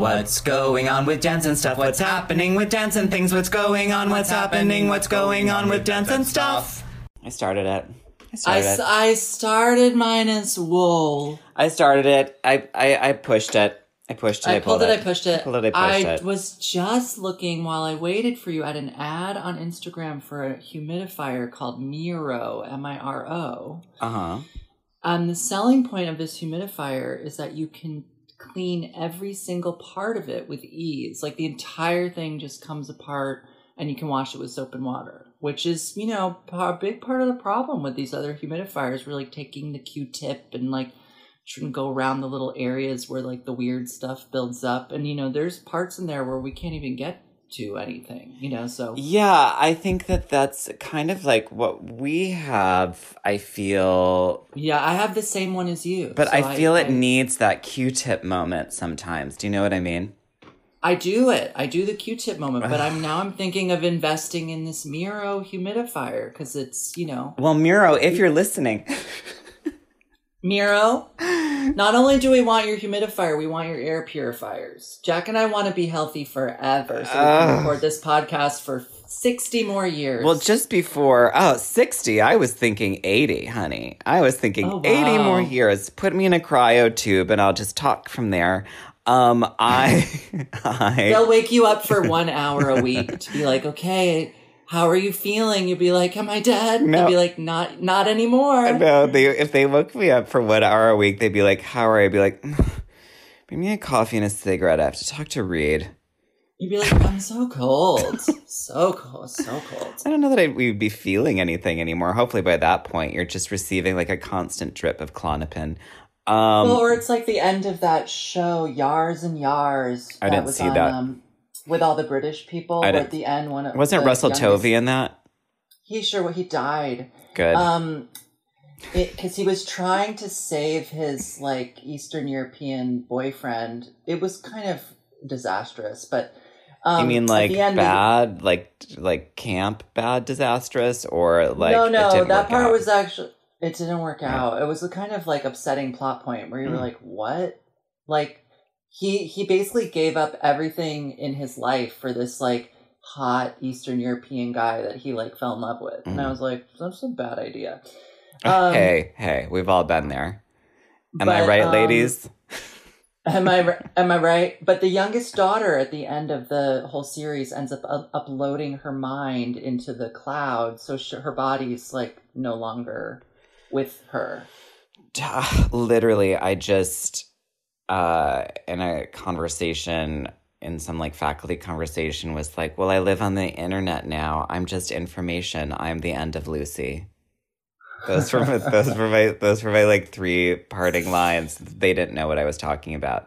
What's going on with dance and stuff? What's happening with dance and things? What's going on? What's happening? What's going on with dance and stuff? I started it. I started mine as wool. I started it. I pushed it. I pushed it. I pulled it. I pushed it. I was just looking while I waited for you at an ad on Instagram for a humidifier called Miro, M-I-R-O. The selling point of this humidifier is that you can clean every single part of it with ease. Like the entire thing just comes apart and you can wash it with soap and water, which is, you know, a big part of the problem with these other humidifiers. We're like taking the Q-tip and like trying to go around the little areas where like the weird stuff builds up. And, you know, there's parts in there where we can't even get to anything, you know, so. Yeah, I think that's kind of like what we have, I feel. Yeah, I have the same one as you. But so I feel it needs that Q-tip moment sometimes. Do you know what I mean? I do it. I do the Q-tip moment, but I'm thinking of investing in this Miro humidifier because it's, you know. Well, Miro, if you're listening. Miro, not only do we want your humidifier, we want your air purifiers. Jack and I want to be healthy forever, so we can record this podcast for 60 more years. Well, just before, 60, I was thinking 80, honey. I was thinking 80 more years. Put me in a cryo tube and I'll just talk from there. They'll wake you up for 1 hour a week to be like, okay, how are you feeling? You'll be like, am I dead? No. They'll be like, not anymore. No, if they woke me up for 1 hour a week, they'd be like, how are you? I'd be like, bring me a coffee and a cigarette. I have to talk to Reed. You'd be like, I'm so cold. so cold. I don't know that we'd be feeling anything anymore. Hopefully by that point, you're just receiving like a constant drip of Klonopin. Or it's like the end of that show, Yars and Yars. I didn't see that. With all the British people, where at the end, wasn't Russell Tovey in that? He died. Good. Because he was trying to save his like Eastern European boyfriend. It was kind of disastrous, but you mean like bad, like camp bad disastrous, or like no, that part was actually it didn't work out. It was a kind of like upsetting plot point where you were like, what, like. He basically gave up everything in his life for this like hot Eastern European guy that he like fell in love with. And I was like, that's a bad idea. Hey, we've all been there. Am I right, ladies? Am I right? But the youngest daughter at the end of the whole series ends up uploading her mind into the cloud. So her body's like no longer with her. Literally, I just... in a conversation, in some like faculty conversation, was like, well, I live on the internet now. I'm just information. I'm the end of Lucy. Those were my like 3 parting lines. They didn't know what I was talking about.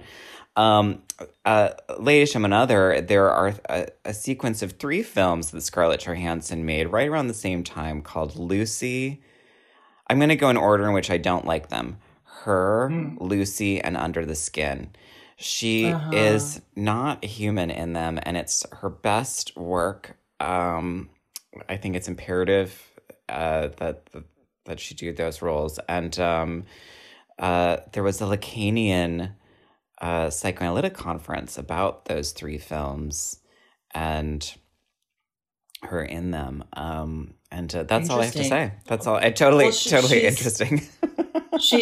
Lady Shum and Other, there are a sequence of 3 films that Scarlett Johansson made right around the same time called Lucy. I'm going to go in order in which I don't like them. Her, Lucy, and Under the Skin. She is not human in them, and it's her best work. I think it's imperative that she do those roles. And there was a Lacanian psychoanalytic conference about those 3 films and her in them. And that's all I have to say. That's all. Totally interesting. It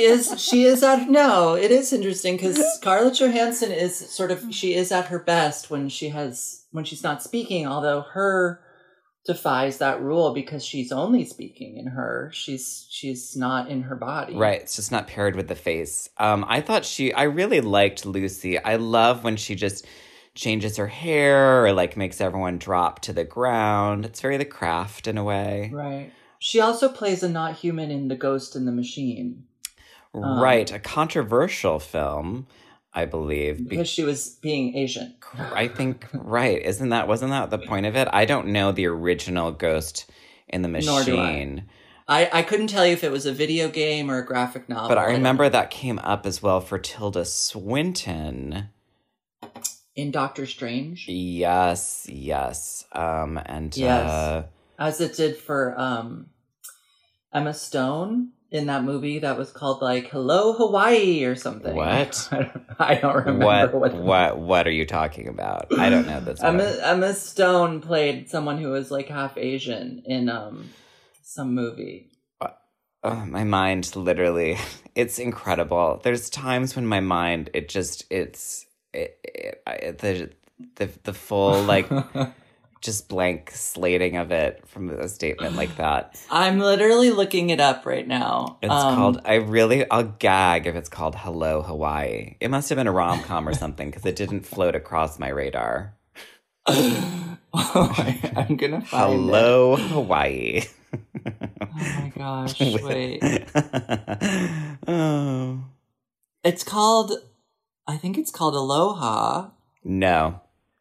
is interesting because Scarlett Johansson is she is at her best when she's not speaking, although her defies that rule because she's only speaking in her. She's not in her body. Right. It's just not paired with the face. I really liked Lucy. I love when she just changes her hair or like makes everyone drop to the ground. It's very The Craft in a way. Right. She also plays a not human in The Ghost in the Machine. Right, a controversial film, I believe. Because she was being Asian. I think, right. Wasn't that the point of it? I don't know the original Ghost in the Machine. Nor do I couldn't tell you if it was a video game or a graphic novel. But I remember that came up as well for Tilda Swinton. In Doctor Strange? Yes. And yes. As it did for Emma Stone in that movie that was called like Hello Hawaii or something. What? I don't remember what are you talking about? I don't know this. Emma Stone played someone who was like half Asian in some movie. My mind literally, it's incredible. There's times when my mind, the full like just blank slating of it from a statement like that. I'm literally looking it up right now. It's called, I'll gag if it's called Hello Hawaii. It must have been a rom-com or something because it didn't float across my radar. I'm gonna find Hello Hawaii. Oh my gosh, wait. Oh. I think it's called Aloha. No.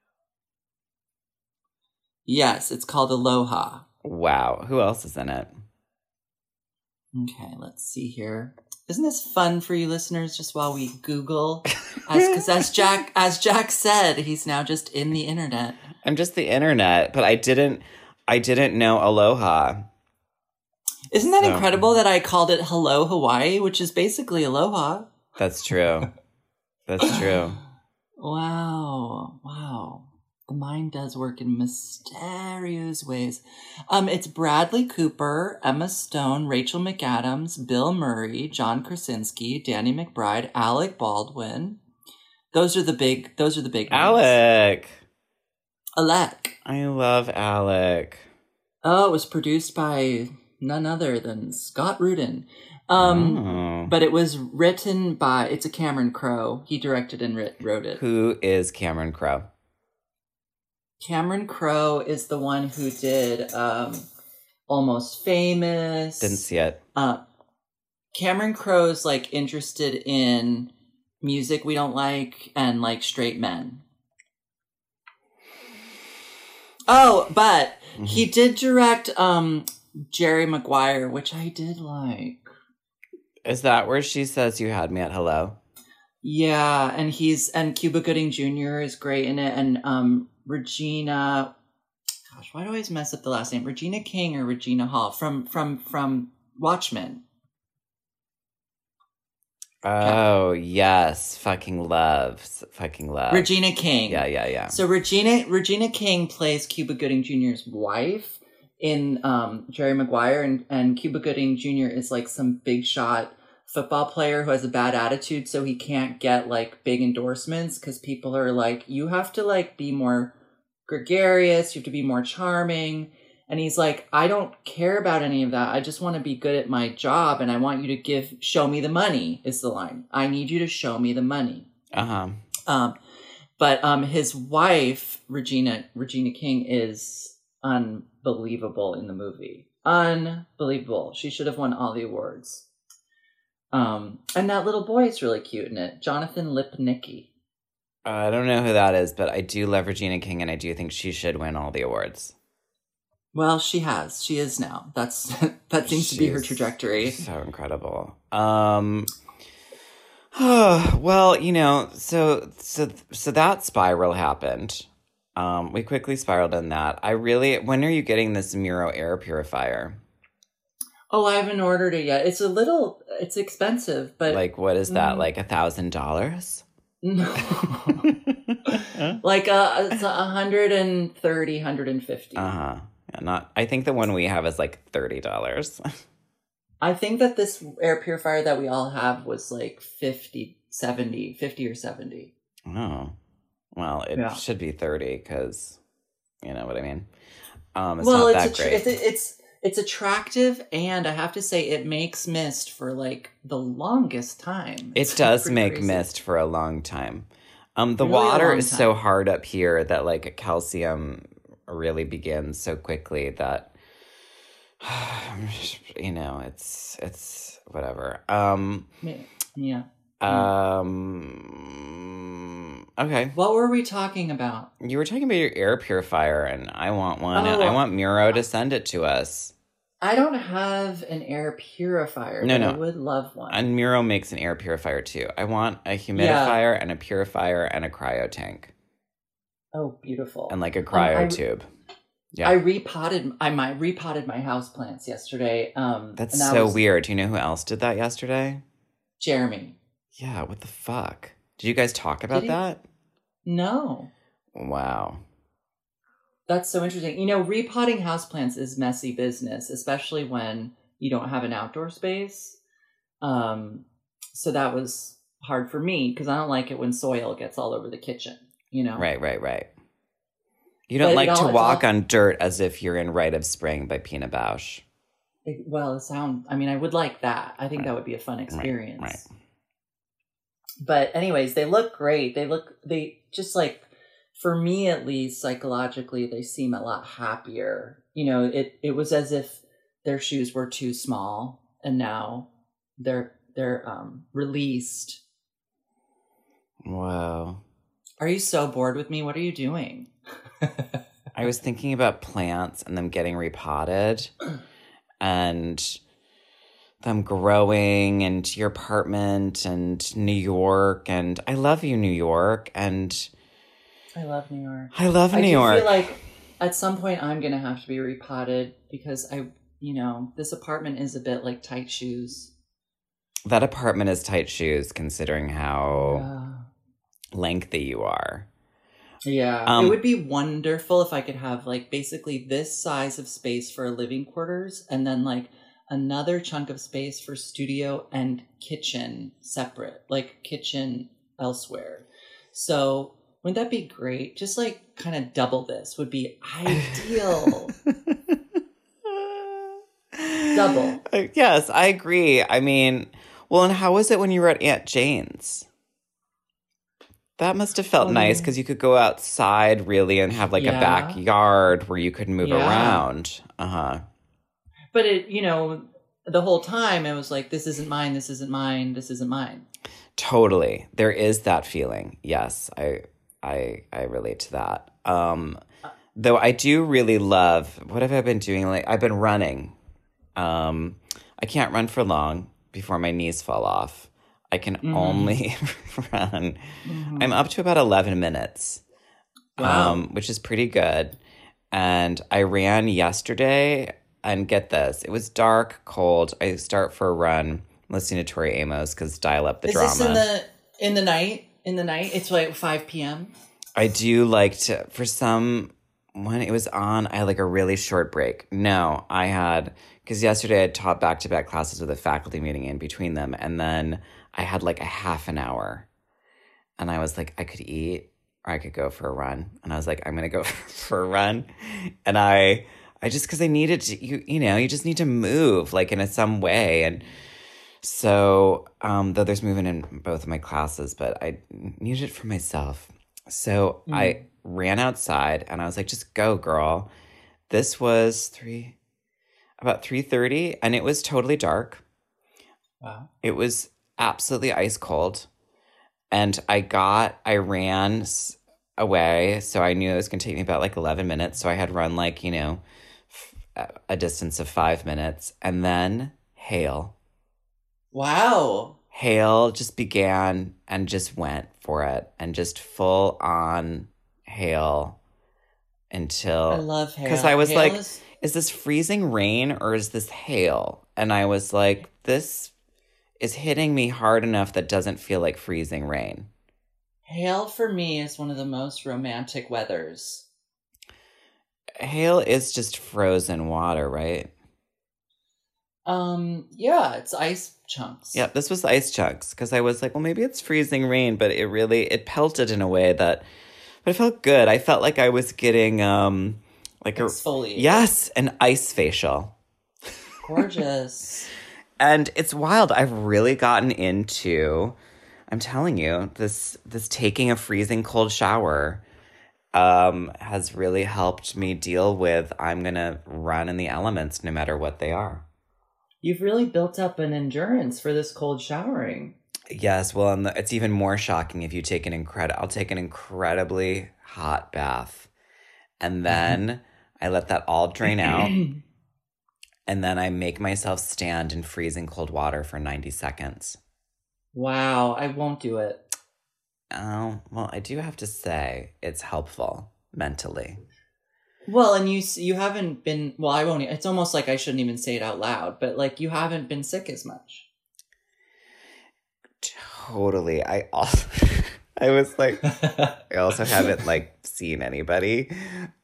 Yes, it's called Aloha. Wow. Who else is in it? Okay, let's see here. Isn't this fun for you listeners just while we Google? As Jack said, he's now just in the internet. I'm just the internet, but I didn't know Aloha. Isn't that incredible that I called it Hello Hawaii, which is basically Aloha? That's true. That's true. Wow. The mind does work in mysterious ways. It's Bradley Cooper, Emma Stone, Rachel McAdams, Bill Murray, John Krasinski, Danny McBride, Alec Baldwin. Those are the big names. Alec. I love Alec. Oh, it was produced by none other than Scott Rudin. But it was written by, it's a Cameron Crowe. He directed and wrote it. Who is Cameron Crowe? Cameron Crowe is the one who did Almost Famous. Didn't see it. Cameron Crowe's like interested in music we don't like and like straight men. Oh, but he did direct Jerry Maguire, which I did like. Is that where she says you had me at hello? Yeah, and Cuba Gooding Jr. is great in it, and Regina, gosh, why do I always mess up the last name? Regina King or Regina Hall from Watchmen. Oh, yes. Fucking love. Regina King. Yeah. So Regina King plays Cuba Gooding Jr.'s wife in Jerry Maguire, and Cuba Gooding Jr. is like some big shot football player who has a bad attitude, so he can't get like big endorsements because people are like, you have to like be more gregarious, you have to be more charming. And he's like, I don't care about any of that. I just want to be good at my job, and I want you to show me the money, is the line. I need you to show me the money. But his wife, Regina King, is unbelievable in the movie. Unbelievable. She should have won all the awards. And that little boy is really cute in it. Jonathan Lipnicki. I don't know who that is, but I do love Regina King, and I do think she should win all the awards. Well, she has. She is now. That seems to be her trajectory. So incredible. Well, you know, so that spiral happened. We quickly spiraled in that. When are you getting this Miro air purifier? Oh, I haven't ordered it yet. It's expensive, but like, what is that? Like $1,000? No. Like it's 130, 150. I think the one we have is like $30. I think that this air purifier that we all have was like 50 or 70. Oh. Well, it should be 30 because you know what I mean. It's not that great. It's attractive, and I have to say it makes mist for like the longest time. It does make mist for a long time. The really water is so hard up here that like calcium really begins so quickly that you know, it's whatever. Yeah. Okay. What were we talking about? You were talking about your air purifier, and I want one. And I want Miro to send it to us. I don't have an air purifier. No. I would love one. And Miro makes an air purifier too. I want a humidifier and a purifier and a cryo tank. Oh, beautiful. And like a cryo tube. Yeah. I repotted my houseplants yesterday. That's so weird. Do you know who else did that yesterday? Jeremy. Yeah, what the fuck? Did you guys talk about that? No. Wow. That's so interesting. You know, repotting houseplants is messy business, especially when you don't have an outdoor space. So that was hard for me because I don't like it when soil gets all over the kitchen, you know? Right. You don't like to walk on dirt as if you're in Rite of Spring by Pina Bausch. I would like that. I think that would be a fun experience. Right. But anyways, they look great. They just like, for me at least, psychologically, they seem a lot happier. You know, it was as if their shoes were too small and now they're released. Wow. Are you so bored with me? What are you doing? I was thinking about plants and them getting repotted and them growing and your apartment and New York. And I love you, New York. And I love New York. I love New York. I feel like at some point I'm going to have to be repotted because this apartment is a bit like tight shoes. That apartment is tight shoes considering how lengthy you are. Yeah. It would be wonderful if I could have like basically this size of space for living quarters and then like another chunk of space for studio and kitchen separate, like kitchen elsewhere. So wouldn't that be great? Just like kind of double this would be ideal. Double. Yes, I agree. I mean, well, and how was it when you were at Aunt Jane's? That must have felt nice because you could go outside really and have like a backyard where you could move around. But the whole time it was like, this isn't mine, this isn't mine, this isn't mine. Totally. There is that feeling. Yes, I relate to that. Though I do really love, what have I been doing? Like I've been running. I can't run for long before my knees fall off. I can only run. Mm-hmm. I'm up to about 11 minutes, which is pretty good. And I ran yesterday, and get this, it was dark, cold. I start for a run listening to Tori Amos because dial up the drama. Is this in the night? In the night? It's like 5 p.m.? I do like to, when it was on, I had like a really short break. No, I had, because yesterday I taught back-to-back classes with a faculty meeting in between them, and then I had like a half an hour, and I was like, I could eat or I could go for a run. And I was like, I'm going to go for a run. And I just, because I needed to, you just need to move like in some way. And so, though there's movement in both of my classes, but I needed it for myself. So I ran outside and I was like, just go, girl. This was about 3:30 and it was totally dark. Wow. It was absolutely ice cold. And I ran away. So I knew it was going to take me about like 11 minutes. So I had run like, a distance of 5 minutes. And then hail. Wow. Hail just began and just went for it. And just full on hail until... I love hail. Because I was like, is this freezing rain or is this hail? And I was like, this is hitting me hard enough that doesn't feel like freezing rain. Hail for me is one of the most romantic weathers. Hail is just frozen water, right? Yeah, it's ice chunks. Yeah, this was ice chunks because I was like, well, maybe it's freezing rain, but it pelted in a way but it felt good. I felt like I was getting like exfoliated. Yes, an ice facial. Gorgeous. And it's wild. I've really gotten into, I'm telling you, this taking a freezing cold shower has really helped me deal with, I'm going to run in the elements no matter what they are. You've really built up an endurance for this cold showering. Yes, well, and it's even more shocking if you take I'll take an incredibly hot bath. And then I let that all drain out. And then I make myself stand in freezing cold water for 90 seconds. Wow, I won't do it. Oh, well, I do have to say it's helpful mentally. Well, and you haven't been, well, I won't, it's almost like I shouldn't even say it out loud, but like you haven't been sick as much. Totally. I also I was like I also haven't like seen anybody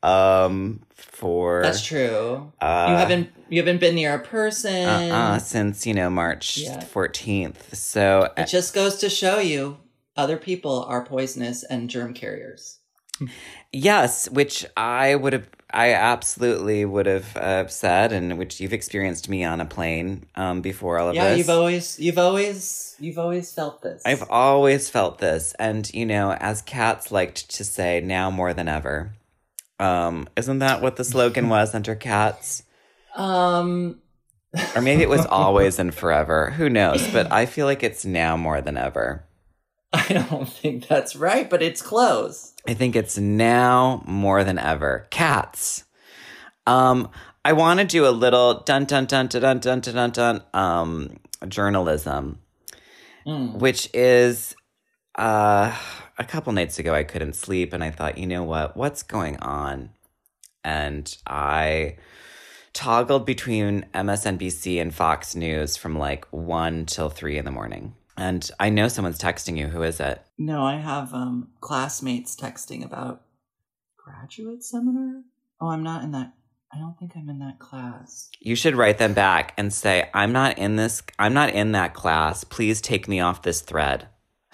for That's true. You haven't been near a person since, March 14th. So it just goes to show you other people are poisonous and germ carriers. Yes, which I absolutely would have said, and which you've experienced me on a plane before all of this. Yeah, you've always felt this. I've always felt this, and as Cats liked to say, now more than ever. Isn't that what the slogan was under Cats? Or maybe it was always and forever. Who knows? But I feel like it's now more than ever. I don't think that's right, but it's close. I think it's now more than ever. Cats. I want to do a little dun dun dun dun dun dun dun dun journalism, which is a couple nights ago I couldn't sleep and I thought, you know what's going on? And I toggled between MSNBC and Fox News from like 1 till 3 in the morning. And I know someone's texting you. Who is it? No, I have classmates texting about graduate seminar. Oh, I'm not in that. I don't think I'm in that class. You should write them back and say, I'm not in that class. Please take me off this thread.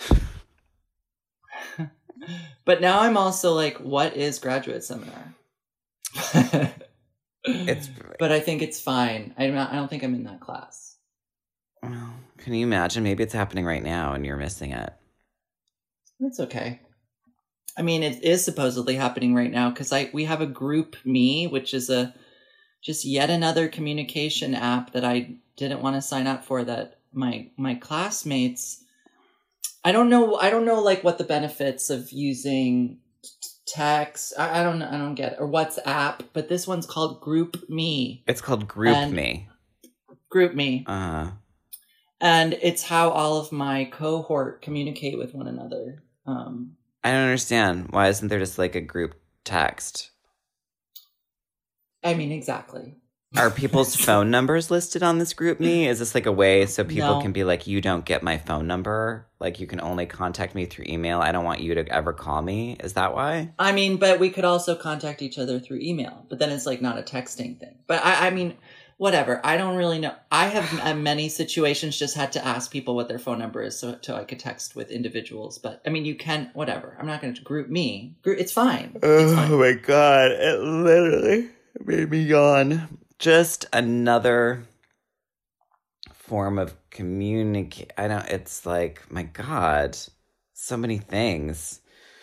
But now I'm also like, what is graduate seminar? But I think it's fine. I don't think I'm in that class. Well, can you imagine? Maybe it's happening right now and you're missing it. It's okay. I mean, it is supposedly happening right now because we have a GroupMe, which is just yet another communication app that I didn't want to sign up for. That my classmates, I don't know like what the benefits of using text. I don't get it, or WhatsApp, but this one's called GroupMe. It's called GroupMe. GroupMe. And it's how all of my cohort communicate with one another. I don't understand. Why isn't there just like a group text? I mean, exactly. Are people's phone numbers listed on this GroupMe? Is this like a way so people can be like, you don't get my phone number? Like you can only contact me through email. I don't want you to ever call me. Is that why? I mean, but we could also contact each other through email. But then it's like not a texting thing. But I mean... Whatever. I don't really know. I have in many situations just had to ask people what their phone number is so I could text with individuals. But I mean, you can, whatever. I'm not going to GroupMe. It's fine. Oh my God. It literally made me yawn. Just another form of communicate. It's like, my God, so many things.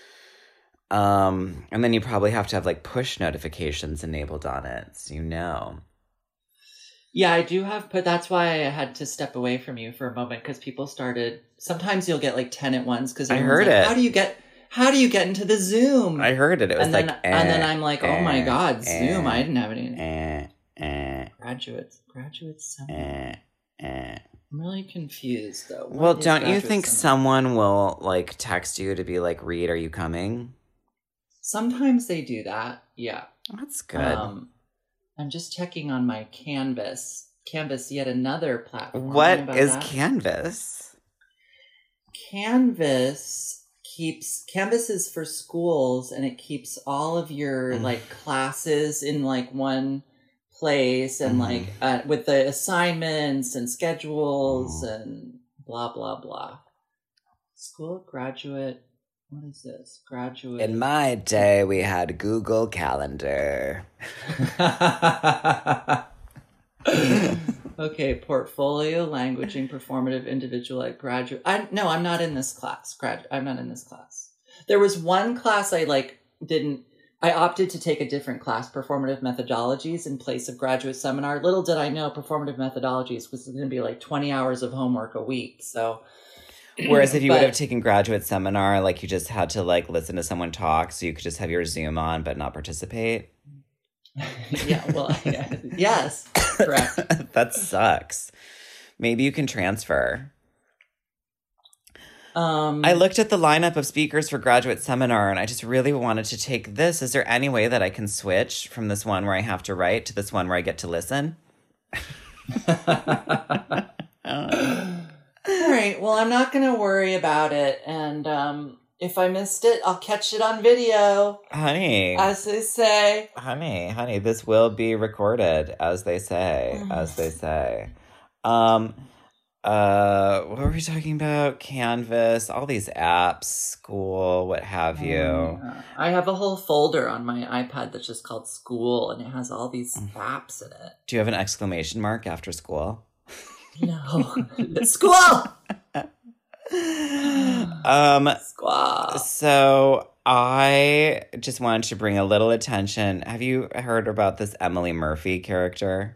And then you probably have to have like push notifications enabled on it. So Yeah, I do have, but that's why I had to step away from you for a moment because people started. Sometimes you'll get like 10 at once because I heard it. How do you get into the Zoom? I heard it. It was and then I'm like, oh my God, Zoom! I didn't have any graduates. I'm really confused though. Well, don't you think someone will like text you to be like, Reed, are you coming? Sometimes they do that. Yeah, that's good. I'm just checking on my Canvas. Canvas, yet another platform. What is Canvas? Canvas is for schools, and it keeps all of your like classes in like one place, and like with the assignments and schedules and blah blah blah. School Graduate. What is this? Graduate. In my day, we had Google Calendar. Okay, portfolio, languaging, performative, individual, graduate. I'm not in this class. I'm not in this class. There was one class I opted to take a different class, performative methodologies, in place of graduate seminar. Little did I know performative methodologies was going to be like 20 hours of homework a week. So... Whereas if you would have taken graduate seminar, like you just had to like listen to someone talk, so you could just have your Zoom on but not participate. Yes, correct. That sucks. Maybe you can transfer. I looked at the lineup of speakers for graduate seminar, and I just really wanted to take this. Is there any way that I can switch from this one where I have to write to this one where I get to listen? All right. Well, I'm not going to worry about it. And if I missed it, I'll catch it on video. Honey. As they say. Honey, this will be recorded, as they say. What were we talking about? Canvas, all these apps, school, what have you. I have a whole folder on my iPad that's just called School, and it has all these apps in it. Do you have an exclamation mark after school? No. School! Squaw. So I just wanted to bring a little attention. Have you heard about this Emily Murphy character?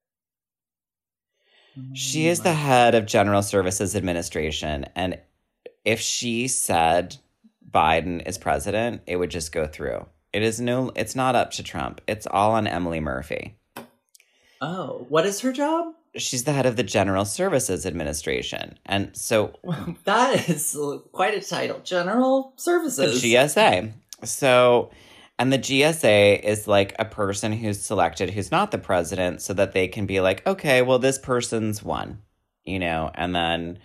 She is the head of General Services Administration, and if she said Biden is president, it would just go through. It's not up to Trump. It's all on Emily Murphy. Oh, what is her job? She's the head of the General Services Administration. And so... That is quite a title. General Services. The GSA. So... And the GSA is like a person who's selected who's not the president so that they can be like, okay, well, this person's one, and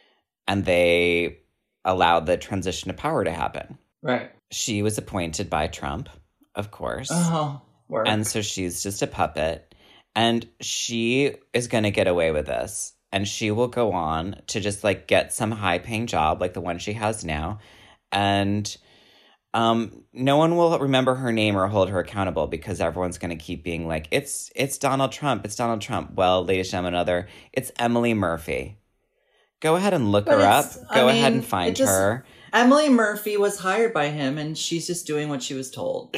they allowed the transition of power to happen. Right. She was appointed by Trump, of course. Oh, work. And so she's just a puppet. And she is going to get away with this. And she will go on to just like get some high paying job like the one she has now. And... no one will remember her name or hold her accountable because everyone's going to keep being like, it's Donald Trump. It's Donald Trump. Well, ladies and gentlemen, it's Emily Murphy. Go ahead and look her up. Go ahead and find her. Emily Murphy was hired by him, and she's just doing what she was told.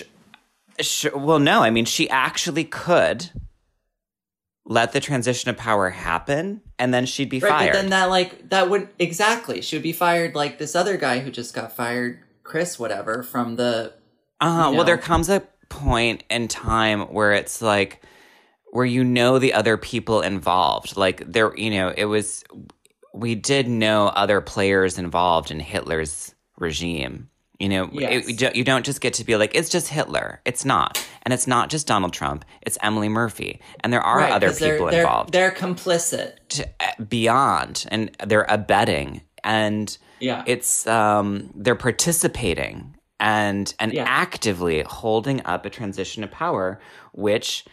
Well, no. I mean, she actually could let the transition of power happen, and then she'd be fired. But then that would... Exactly. She would be fired like this other guy who just got fired... Chris, whatever, from the... Well, there comes a point in time where it's like, where the other people involved. Like, there, it was... We did know other players involved in Hitler's regime. Yes. You don't just get to be like, it's just Hitler. It's not. And it's not just Donald Trump. It's Emily Murphy. And there are other people involved. They're complicit. Beyond. And they're abetting. And... Yeah, it's they're participating and actively holding up a transition of power, which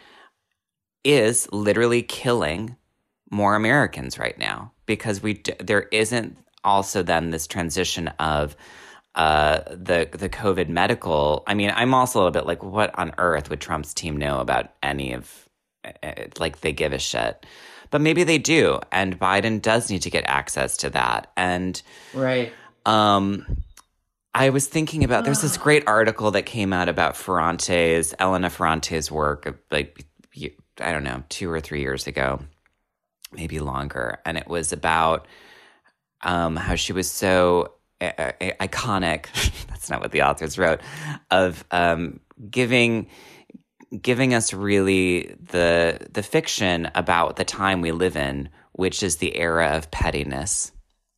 is literally killing more Americans right now because there isn't also then this transition of the COVID medical. I mean, I'm also a little bit like, what on earth would Trump's team know about any of like they give a shit. But maybe they do, and Biden does need to get access to that. And right. I was thinking about, there's this great article that came out about Elena Ferrante's work, like, I don't know, 2 or 3 years ago, maybe longer. And it was about how she was so iconic, that's not what the authors wrote, of giving us really the fiction about the time we live in, which is the era of pettiness.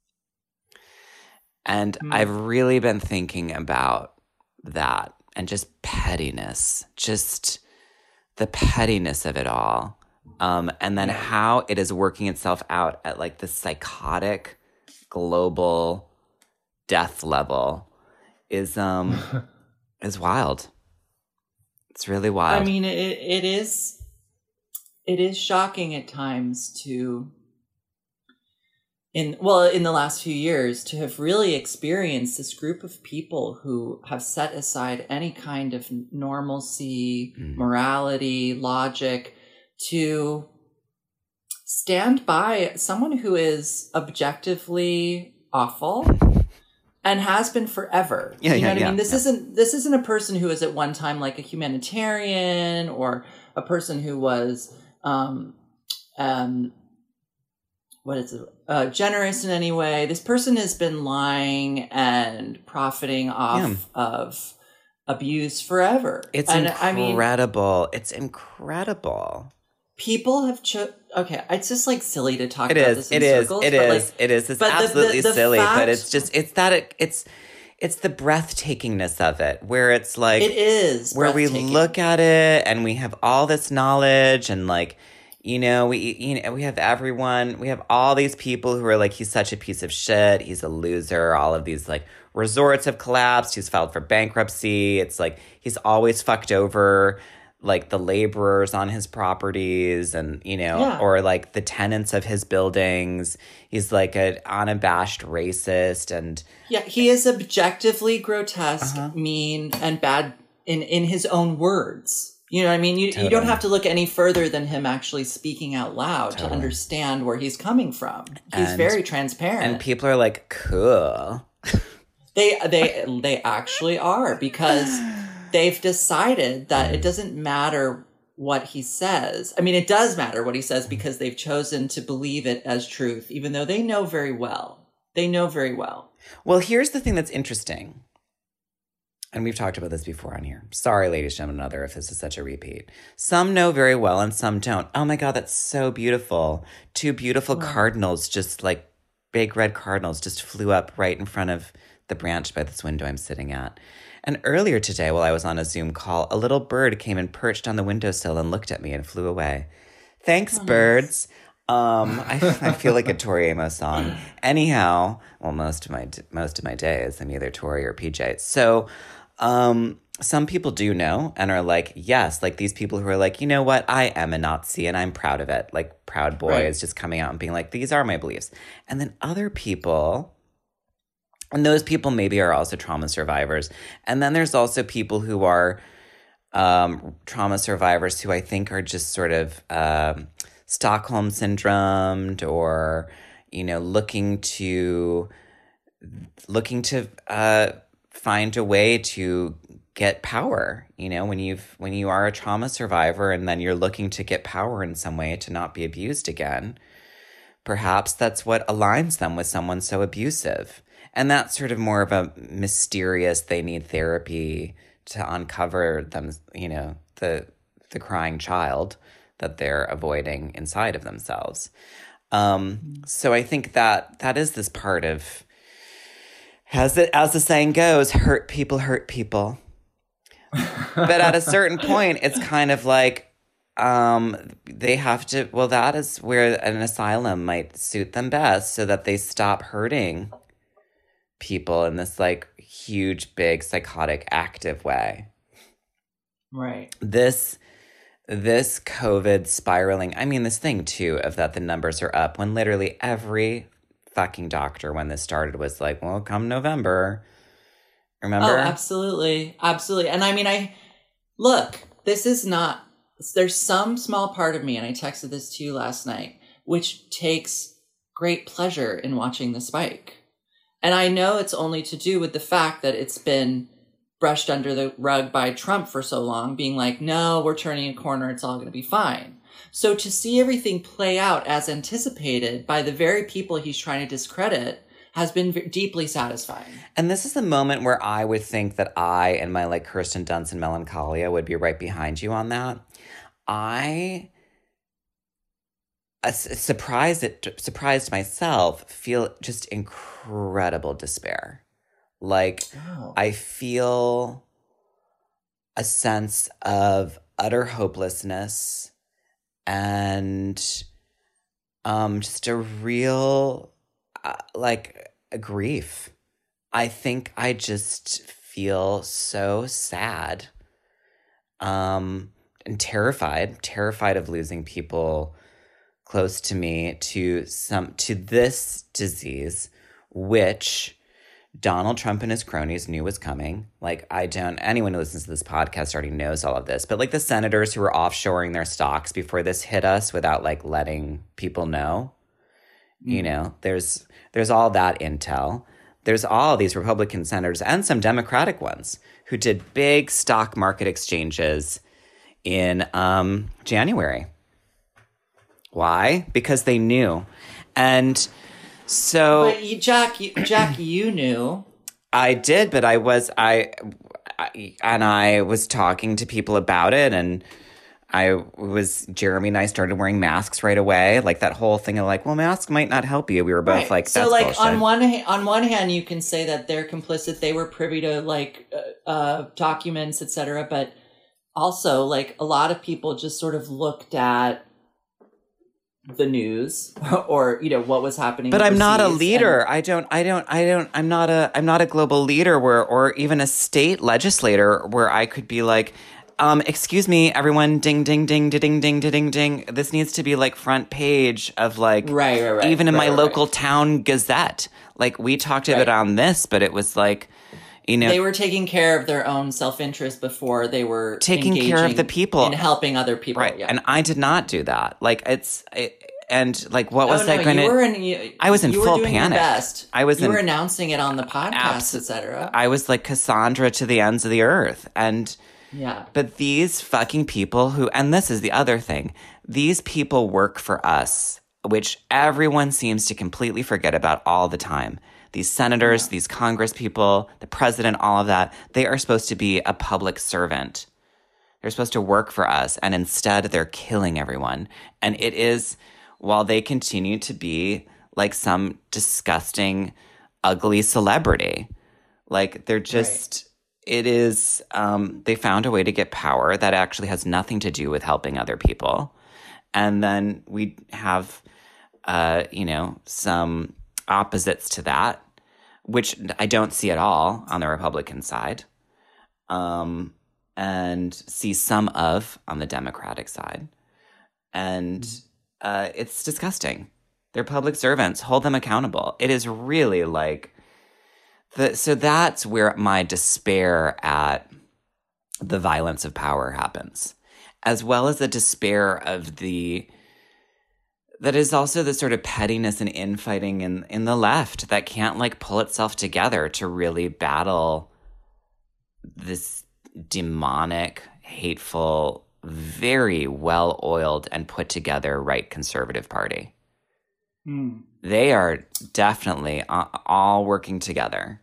And I've really been thinking about that and just pettiness, just the pettiness of it all. And then how it is working itself out at like the psychotic global death level is wild. It's really wild. I mean, it is shocking at times to, in the last few years, to have really experienced this group of people who have set aside any kind of normalcy, morality, logic, to stand by someone who is objectively awful and has been forever. You know what I mean? This isn't a person who is at one time like a humanitarian or a person who was generous in any way. This person has been lying and profiting off of abuse forever. It's incredible. It's incredible. people have okay, it's just like silly to talk about this in circles. It is. It's absolutely silly, but it's just it's the breathtakingness of it, where it's like it is where we look at it and we have all this knowledge and like we have everyone, we have all these people who are like, he's such a piece of shit, he's a loser, all of these like resorts have collapsed, he's filed for bankruptcy, it's like he's always fucked over like the laborers on his properties and, or like the tenants of his buildings. He's like an unabashed racist and... Yeah, he is objectively grotesque, mean, and bad in his own words. You know what I mean? You don't have to look any further than him actually speaking out loud to understand where he's coming from. He's very transparent. And people are like, cool. They actually are, because... they've decided that it doesn't matter what he says. I mean, it does matter what he says because they've chosen to believe it as truth, even though they know very well. They know very well. Well, here's the thing that's interesting. And we've talked about this before on here. Sorry, ladies, gentlemen, and other, if this is such a repeat. Some know very well and some don't. Oh my God, that's so beautiful. Two beautiful cardinals, just like big red cardinals, just flew up right in front of the branch by this window I'm sitting at. And earlier today, while I was on a Zoom call, a little bird came and perched on the windowsill and looked at me and flew away. Thanks, birds. I feel like a Tori Amos song. Anyhow, well, most of my days, I'm either Tori or PJ. So, some people do know and are like, yes, like these people who are like, you know what, I am a Nazi and I'm proud of it. Like Proud Boy is just coming out and being like, these are my beliefs. And then other people... And those people maybe are also trauma survivors. And then there's also people who are trauma survivors who I think are just sort of Stockholm syndromed or, looking to find a way to get power. When you are a trauma survivor and then you're looking to get power in some way to not be abused again, perhaps that's what aligns them with someone so abusive. And that's sort of more of a mysterious, they need therapy to uncover them, the crying child that they're avoiding inside of themselves. So I think that is this part of, as the saying goes, hurt people hurt people. But at a certain point, it's kind of like they have to, well, that is where an asylum might suit them best so that they stop hurting people in this like huge, big, psychotic, active way. Right. This COVID spiraling, I mean, this thing too of that the numbers are up when literally every fucking doctor when this started was like, well, come November. Remember? Oh, absolutely. Absolutely. And I mean, this is not, there's some small part of me, and I texted this to you last night, which takes great pleasure in watching the spike. And I know it's only to do with the fact that it's been brushed under the rug by Trump for so long, being like, no, we're turning a corner, it's all going to be fine. So to see everything play out as anticipated by the very people he's trying to discredit has been deeply satisfying. And this is the moment where I would think that I and my like Kirsten Dunst and Melancholia would be right behind you on that. I surprised myself, feel just incredible despair. Like, I feel a sense of utter hopelessness and just a real, a grief. I think I just feel so sad and terrified of losing people close to me to this disease, which Donald Trump and his cronies knew was coming. Like, anyone who listens to this podcast already knows all of this, but like the senators who were offshoring their stocks before this hit us without like letting people know, there's all that intel. There's all these Republican senators and some Democratic ones who did big stock market exchanges in January. Why? Because they knew. And so... But Jack, you knew. I did, but I was talking to people about it, and Jeremy and I started wearing masks right away. Like that whole thing of like, well, masks might not help you. We were both like, that's so like bullshit. on one hand, you can say that they're complicit. They were privy to like documents, etc. But also, like a lot of people just sort of looked at the news or what was happening. But I'm not a leader. I'm not a global leader or even a state legislator where I could be like, excuse me, everyone, ding, ding, ding, ding, ding, ding, ding. This needs to be like front page of like, right. Even in my local town Gazette. Like we talked a bit on this, but it was like, they were taking care of their own self-interest before they were taking care of the people and helping other people. Right. Yeah. And I did not do that. Like and like, what was I going to? I was in full panic. You were announcing it on the podcast, etc. I was like Cassandra to the ends of the earth, and yeah. But these fucking people and this is the other thing, these people work for us, which everyone seems to completely forget about all the time. These senators, these Congress people, the president, all of that, they are supposed to be a public servant. They're supposed to work for us, and instead they're killing everyone. And it is, while they continue to be like some disgusting, ugly celebrity, like they're just... It is, they found a way to get power that actually has nothing to do with helping other people. And then we have, some opposites to that, which I don't see at all on the Republican side, and see some of on the Democratic side. And it's disgusting. They're public servants. Hold them accountable. It is really like... So that's where my despair at the violence of power happens, as well as the despair of that is also the sort of pettiness and infighting in the left that can't like pull itself together to really battle this demonic, hateful, very well-oiled and put together right conservative party. They are definitely all working together.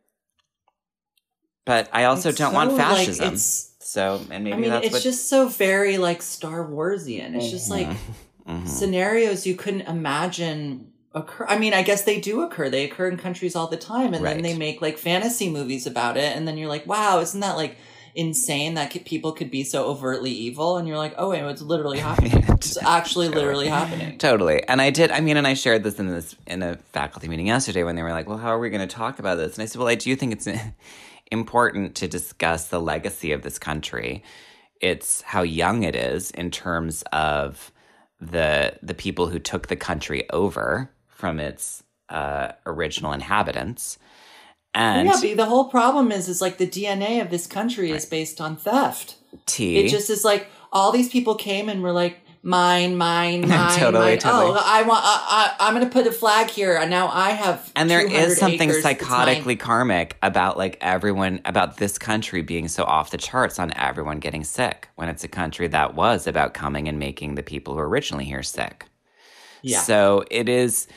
But I also don't want fascism. It's just so very like Star Warsian. It's just like scenarios you couldn't imagine occur. I mean, I guess they do occur. They occur in countries all the time. And then they make like fantasy movies about it. And then you're like, wow, isn't that like insane that people could be so overtly evil? And you're like, oh, wait, it's literally happening. It's actually literally happening. Totally. And I shared this in a faculty meeting yesterday when they were like, well, how are we going to talk about this? And I said, well, I do think it's important to discuss the legacy of this country. It's how young it is in terms of the people who took the country over from its original inhabitants. And the whole problem is like the DNA of this country is based on theft. It just is like all these people came and were like, mine, totally. Oh, I'm going to put a flag here, and now I have. And there is something psychotically karmic about like everyone, about this country being so off the charts on everyone getting sick when it's a country that was about coming and making the people who were originally here sick. Yeah. So it is,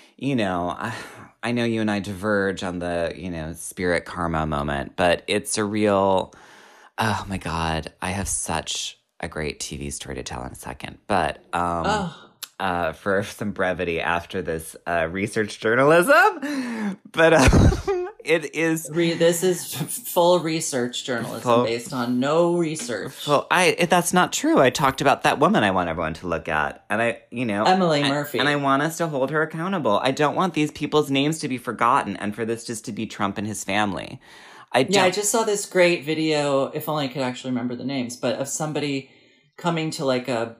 I know you and I diverge on the, spirit karma moment, but it's a real, oh my God, I have such a great TV story to tell in a second. But for some brevity after this research journalism, but it is... This is full research journalism based on no research. Well, that's not true. I talked about that woman I want everyone to look at. And Emily Murphy. And I want us to hold her accountable. I don't want these people's names to be forgotten and for this just to be Trump and his family. I just saw this great video, if only I could actually remember the names, but of somebody coming to like a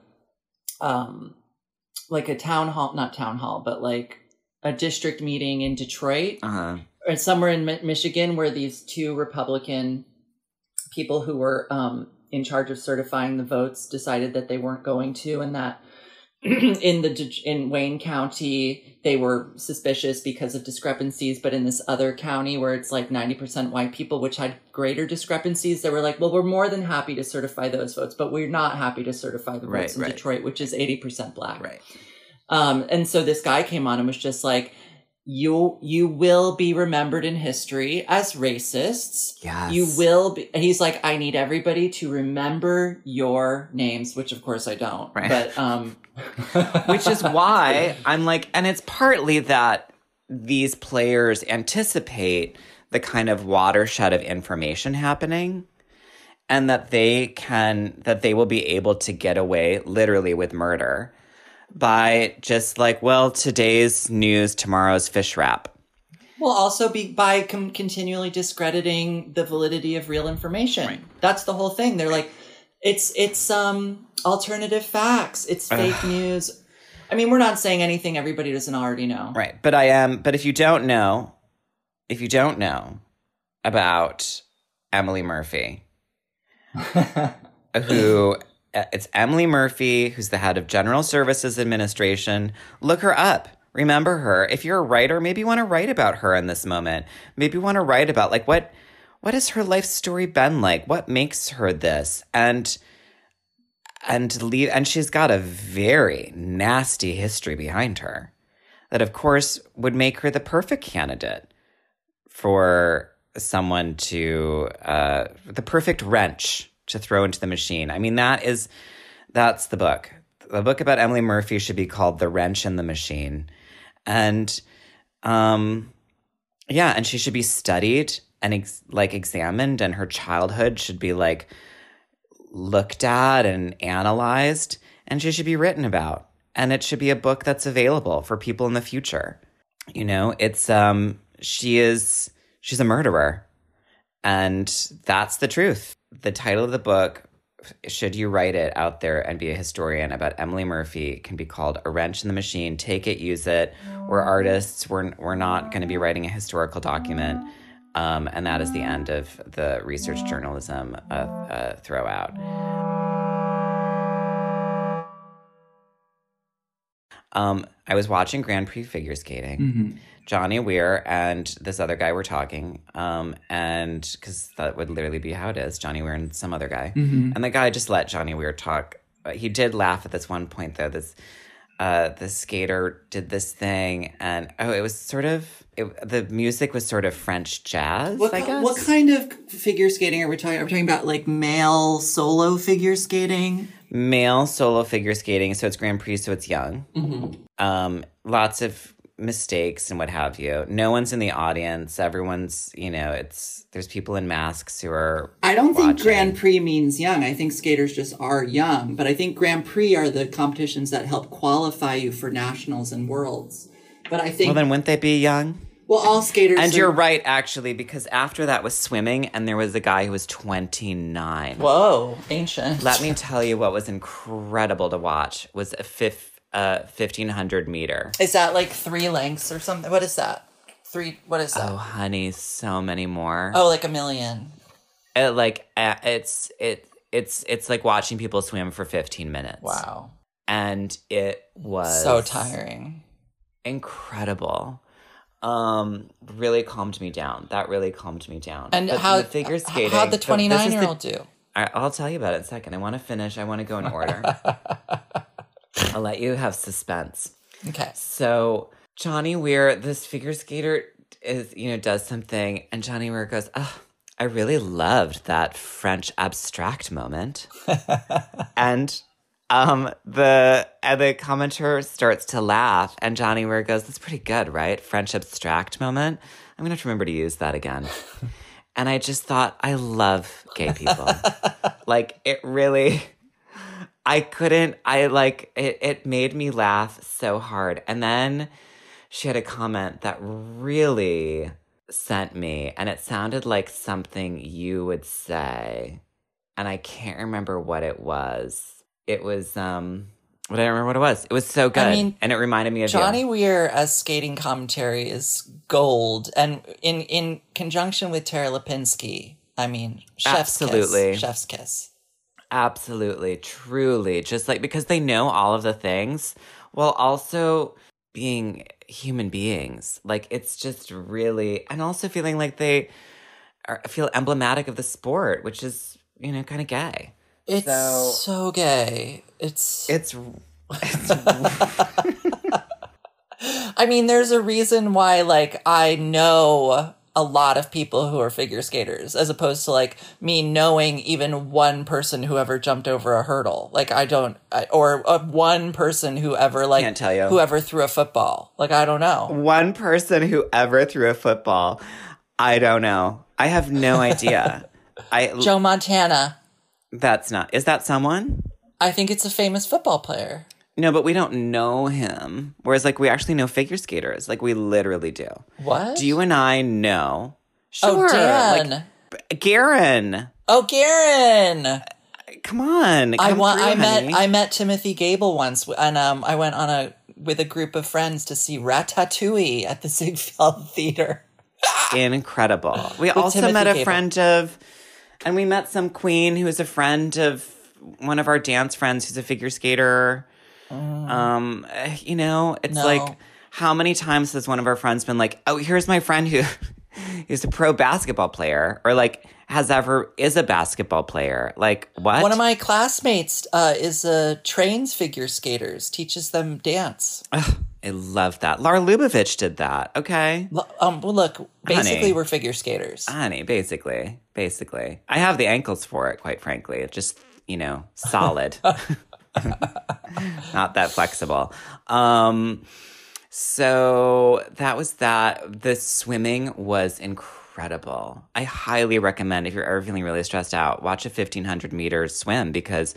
town hall, not town hall, but like a district meeting in Detroit or somewhere in Michigan where these two Republican people who were in charge of certifying the votes decided that they weren't going to, and that in Wayne County, they were suspicious because of discrepancies, but in this other county where it's like 90% white people, which had greater discrepancies, they were like, well, we're more than happy to certify those votes, but we're not happy to certify the votes in Detroit, which is 80% black. Right. And so this guy came on and was just like, you will be remembered in history as racists. Yes. You will be. And he's like, I need everybody to remember your names, which of course I don't. Right. But which is why I'm like, and it's partly that these players anticipate the kind of watershed of information happening, and that they will be able to get away literally with murder by just like, well, today's news, tomorrow's fish wrap. Will also be by continually discrediting the validity of real information. Right. That's the whole thing. They're like, it's alternative facts. It's fake news. I mean, we're not saying anything everybody doesn't already know. Right. But if you don't know about Emily Murphy, it's Emily Murphy, who's the head of General Services Administration. Look her up. Remember her. If you're a writer, maybe you want to write about her in this moment. Maybe you want to write about, like, what has her life story been like? What makes her this? And she's got a very nasty history behind her that, of course, would make her the perfect candidate for someone to the perfect wrench to throw into the machine. I mean, that's the book. The book about Emily Murphy should be called The Wrench in the Machine. And and she should be studied and examined, and her childhood should be like looked at and analyzed, and she should be written about. And it should be a book that's available for people in the future. You know, it's she's a murderer, and that's the truth. The title of the book, should you write it out there and be a historian about Emily Murphy, can be called A Wrench in the Machine. Take it, use it. We're artists. We're not going to be writing a historical document. And that is the end of the research journalism throwout. I was watching Grand Prix figure skating. Mm-hmm. Johnny Weir and this other guy were talking, and because that would literally be how it is, Johnny Weir and some other guy. Mm-hmm. And the guy just let Johnny Weir talk. He did laugh at this one point, though. This skater did this thing, and it was sort of, the music was sort of French jazz, I guess. What kind of figure skating are we talking? Are we talking about like male solo figure skating? Male solo figure skating, so it's Grand Prix, so it's young. Mm-hmm. Lots of mistakes and what have you. No one's in the audience. Everyone's, there's people in masks who are I don't think Grand Prix means young. I think skaters just are young. But I think Grand Prix are the competitions that help qualify you for nationals and worlds. But I think... Well, then wouldn't they be young? Well, all skaters... And you're right, actually, because after that was swimming, and there was a guy who was 29. Whoa, ancient. Let me tell you what was incredible to watch was a 1,500 meter. Is that like 3 lengths or something? What is that? What is that? Oh, honey, so many more. Oh, like 1 million. It's like watching people swim for 15 minutes. Wow. And it was... so tiring. Incredible. Really calmed me down. That really calmed me down. And the figure skating... How'd the 29-year-old do? I'll tell you about it in a second. I want to finish. I want to go in order. I'll let you have suspense. Okay. So Johnny Weir, this figure skater, does something, and Johnny Weir goes, "Oh, I really loved that French abstract moment." And the commentator starts to laugh, and Johnny Weir goes, "That's pretty good, right? French abstract moment. I'm gonna have to remember to use that again." And I just thought, I love gay people. Like, it really... it made me laugh so hard. And then she had a comment that really sent me, and it sounded like something you would say. And I can't remember what it was. It was, but I don't remember what it was. It was so good. I mean, and it reminded me of Johnny you. Weir as skating commentary is gold. And in conjunction with Tara Lipinski, I mean, chef's kiss. Absolutely, truly. Just like, because they know all of the things while also being human beings. Like, it's just really, and also feeling like they feel emblematic of the sport, which is, kind of gay. It's so gay. It's I mean, there's a reason why, like, I know a lot of people who are figure skaters, as opposed to, like, me knowing even one person who ever jumped over a hurdle. Like, or one person who ever, like, can't tell you. Who ever threw a football. Like, I don't know. One person who ever threw a football. I don't know. I have no idea. Joe Montana. That's not. Is that someone? I think it's a famous football player. No, but we don't know him. Whereas, like, we actually know figure skaters. Like, we literally do. What? Do you and I know? Sure. Oh, Dan. Like, Garen. Oh, Garen. Come on. I met Timothy Gable once, and I went with a group of friends to see Ratatouille at the Ziegfeld Theater. Incredible. We also Timothy met a Gable. friend of, and we met some queen who is a friend of one of our dance friends who's a figure skater. You know, it's like, how many times has one of our friends been like, oh, here's my friend who is a pro basketball player, or like is a basketball player. Like, what? One of my classmates trains figure skaters, teaches them dance. Ugh, I love that. Lara Lubavitch did that. Okay. Well, look, basically Honey. we're figure skaters. Honey, basically. I have the ankles for it, quite frankly. It's just, you know, solid. Not that flexible. So that was that. The swimming was incredible. I highly recommend, if you're ever feeling really stressed out, watch a 1,500 meters swim, because,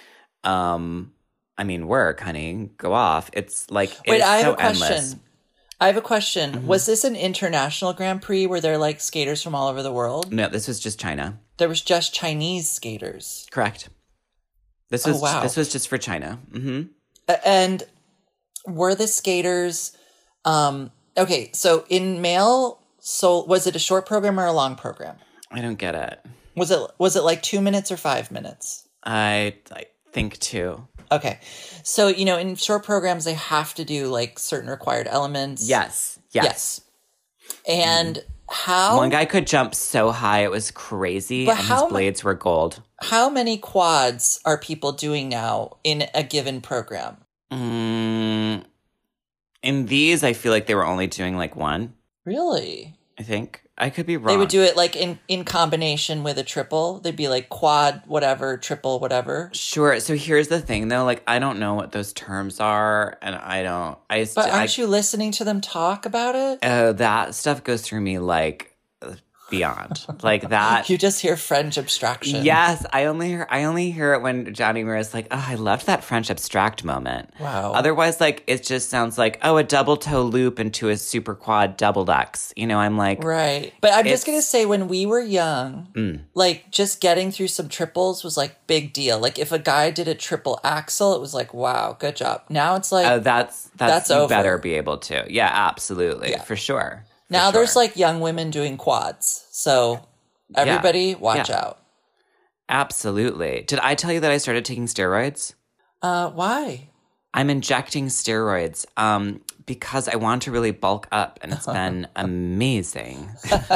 I mean, work, honey, go off. It's like, Wait, I have so a question. endless. I have a question. Mm-hmm. Was this an international Grand Prix where they're like skaters from all over the world? No, this was just China. There was just Chinese skaters. Correct. This was just for China. Mm-hmm. And were the skaters okay, so in male soul, was it a short program or a long program? I don't get it. Was it like 2 minutes or 5 minutes? I think 2. Okay. So, you know, in short programs they have to do like certain required elements. Yes. And how one guy could jump so high it was crazy, and his blades were gold. How many quads are people doing now in a given program? In these, I feel like they were only doing like 1. Really? I think. I could be wrong. They would do it like in combination with a triple. They'd be like quad whatever, triple whatever. Sure. So here's the thing though, like, I don't know what those terms are, and But aren't you listening to them talk about it? That stuff goes through me like beyond. Like that. You just hear French abstraction. Yes, I only hear it when Johnny Mira's like, oh, I loved that French abstract moment. Wow. Otherwise, like, it just sounds like, oh, a double toe loop into a super quad double ducks. You know, I'm like, right. But I'm just gonna say, when we were young, like, just getting through some triples was like big deal. Like, if a guy did a triple axel, it was like, wow, good job. Now it's like, that's you over. better be able to. Yeah, absolutely, for sure. Now there's like young women doing quads. So everybody watch out. Absolutely. Did I tell you that I started taking steroids? Why? I'm injecting steroids because I want to really bulk up, and it's been amazing.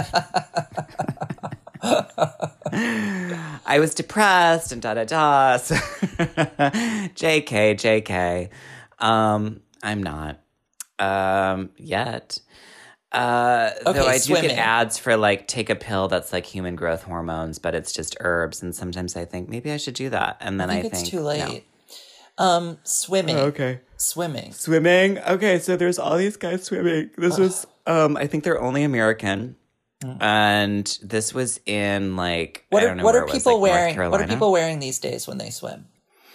I was depressed and da-da-da. So JK. I'm not yet. Though I do get ads for like, take a pill that's like human growth hormones, but it's just herbs. And sometimes I think maybe I should do that. And then I think it's too late. No. Swimming. Oh, okay. Swimming. Okay. So there's all these guys swimming. This was, I think they're only American. And this was in like, I don't know what where are it was, people like, wearing? North What are Carolina? people wearing these days when they swim?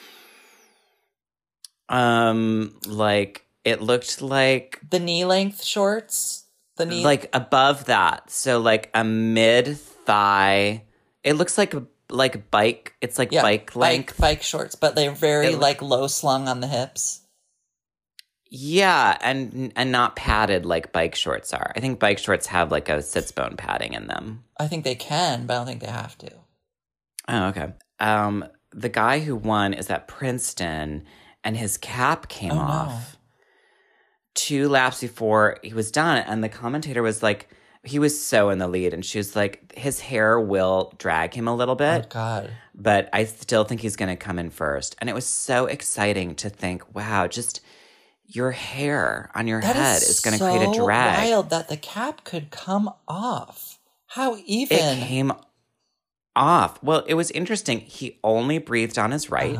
Like, it looked like the knee length shorts. Like above that, so like a mid thigh. It looks like bike. It's like bike length, bike shorts, but they're very like low slung on the hips. Yeah, and not padded like bike shorts are. I think bike shorts have like a sits bone padding in them. I think they can, but I don't think they have to. Oh, okay. The guy who won is at Princeton, and his cap came off. No. 2 laps before he was done, and the commentator was like, he was so in the lead, and she was like, his hair will drag him a little bit. Oh, God. But I still think he's going to come in first. And it was so exciting to think, wow, just your hair on your head is going to create a drag. That is so wild that the cap could come off. How even? It came off. Well, it was interesting. He only breathed on his right.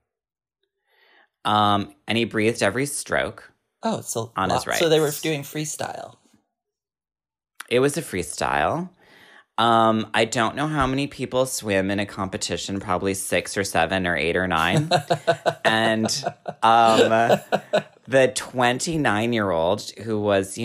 And he breathed every stroke. Oh, so on his right. So they were doing freestyle. It was a freestyle. I don't know how many people swim in a competition, probably 6 or 7 or 8 or 9. And the 29-year-old, who was,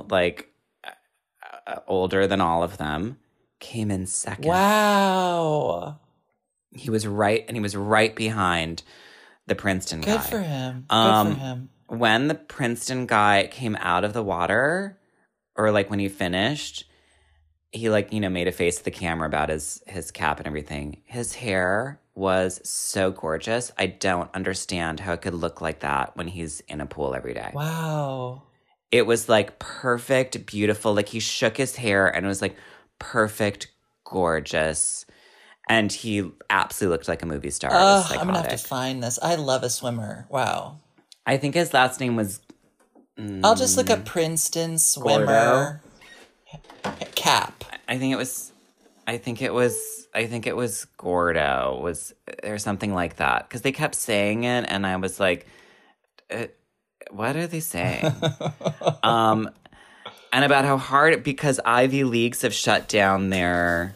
older than all of them, came in second. Wow. He was right behind the Princeton guy. Good for him. Good for him. When the Princeton guy came out of the water, or when he finished, he made a face to the camera about his cap and everything. His hair was so gorgeous. I don't understand how it could look like that when he's in a pool every day. Wow. It was perfect, beautiful. He shook his hair and it was perfect, gorgeous. And he absolutely looked like a movie star. I'm going to have to find this. I love a swimmer. Wow. I think his last name was... I'll just look up Princeton swimmer cap. I think it was Gordo. Or something like that. Because they kept saying it and I was like, what are they saying? And about how hard... Because Ivy Leagues have shut down their...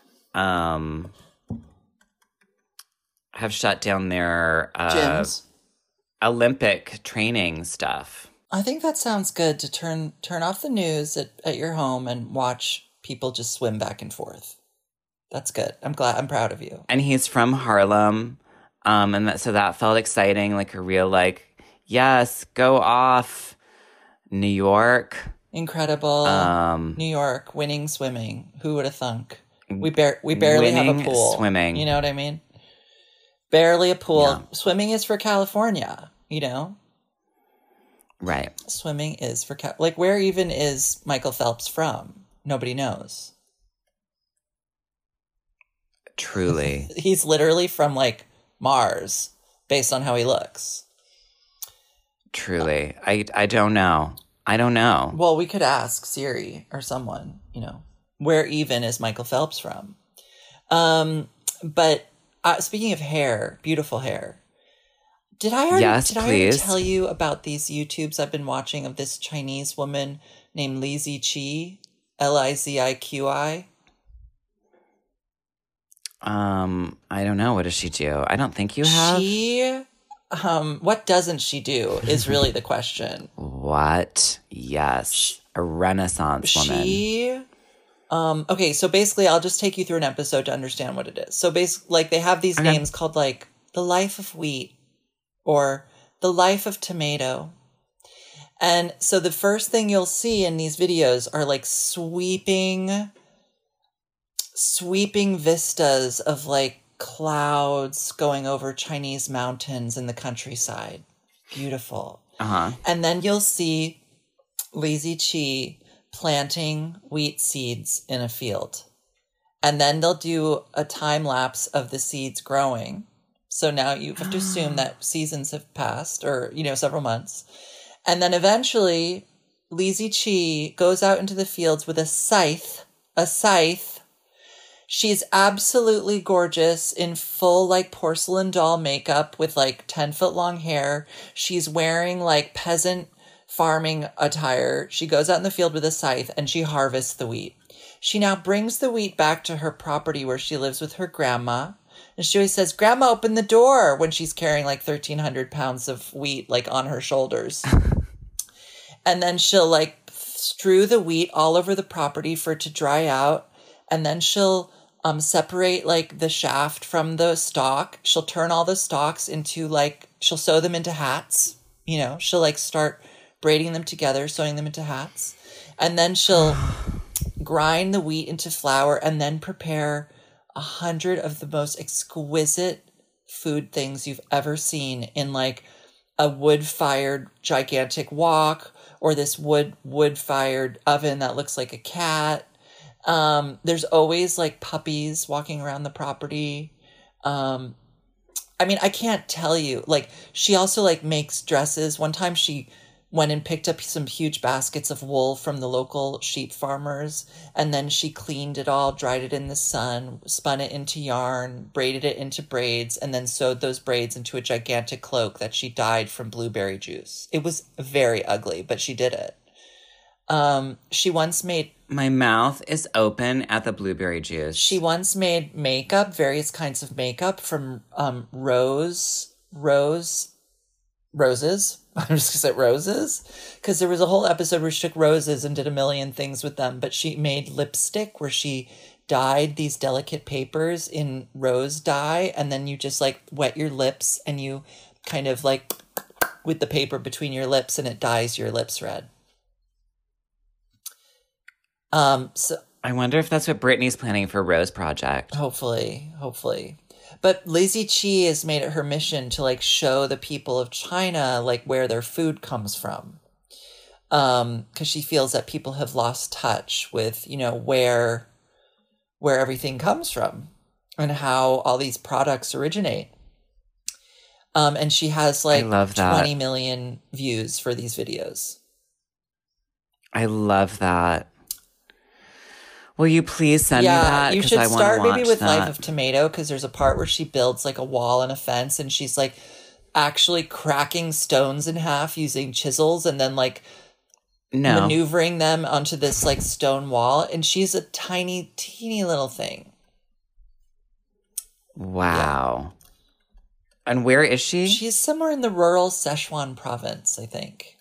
gyms, Olympic training stuff. I think that sounds good to turn off the news at your home and watch people just swim back and forth. That's good. I'm proud of you. And he's from Harlem, and so that felt exciting, a real yes, go off, New York, incredible, New York winning swimming. Who would have thunk? We barely have a pool. Swimming. You know what I mean? Barely a pool. Yeah. Swimming is for California, Right. Swimming is for... where even is Michael Phelps from? Nobody knows. Truly. He's literally from, Mars, based on how he looks. Truly. I don't know. I don't know. Well, we could ask Siri or someone, where even is Michael Phelps from? But speaking of hair, beautiful hair. Did I already tell you about these YouTubes I've been watching of this Chinese woman named Lizi Qi? Liziqi? I don't know. What does she do? I don't think you have. She, what doesn't she do is really the question. What? Yes. A Renaissance woman. She... okay, so basically I'll just take you through an episode to understand what it is. So basically, they have these names called The Life of Wheat or The Life of Tomato. And so the first thing you'll see in these videos are sweeping vistas of clouds going over Chinese mountains in the countryside. Beautiful. Uh-huh. And then you'll see Lizi Qi planting wheat seeds in a field. And then they'll do a time lapse of the seeds growing. So now you have to assume that seasons have passed or, several months. And then eventually Lizi Qi goes out into the fields with a scythe. She's absolutely gorgeous in full porcelain doll makeup with 10-foot long hair. She's wearing peasant farming attire. She goes out in the field with a scythe and she harvests the wheat. She now brings the wheat back to her property where she lives with her grandma. And she always says, "Grandma, open the door," when she's carrying 1,300 pounds of wheat on her shoulders. And then she'll strew the wheat all over the property for it to dry out. And then she'll separate the shaft from the stalk. She'll turn all the stalks into she'll sew them into hats. She'll start braiding them together, sewing them into hats. And then she'll grind the wheat into flour and then prepare 100 of the most exquisite food things you've ever seen in a wood-fired gigantic wok or this wood-fired oven that looks like a cat. There's always puppies walking around the property. I mean, I can't tell you. Like, she also, like, makes dresses. One time she went and picked up some huge baskets of wool from the local sheep farmers, and then she cleaned it all, dried it in the sun, spun it into yarn, braided it into braids, and then sewed those braids into a gigantic cloak that she dyed from blueberry juice. It was very ugly, but she did it. She once made... My mouth is open at the blueberry juice. She once made makeup, various kinds of makeup from roses. I'm just gonna say roses, because there was a whole episode where she took roses and did a million things with them. But she made lipstick where she dyed these delicate papers in rose dye, and then you just like wet your lips and you kind of like with the paper between your lips, and it dyes your lips red. So I wonder if that's what Britney's planning for Rose Project. Hopefully. But Lazy Chi has made it her mission to like show the people of China like where their food comes from. Because she feels that people have lost touch with, you know, where everything comes from and how all these products originate. And she has like 20 million views for these videos. I love that. Will you please send me that? You should start maybe with Life of Tomato, because there's a part where she builds like a wall and a fence, and she's like actually cracking stones in half using chisels and then like maneuvering them onto this like stone wall. And she's a tiny, teeny little thing. Wow. Yeah. And where is she? She's somewhere in the rural Sichuan province, I think.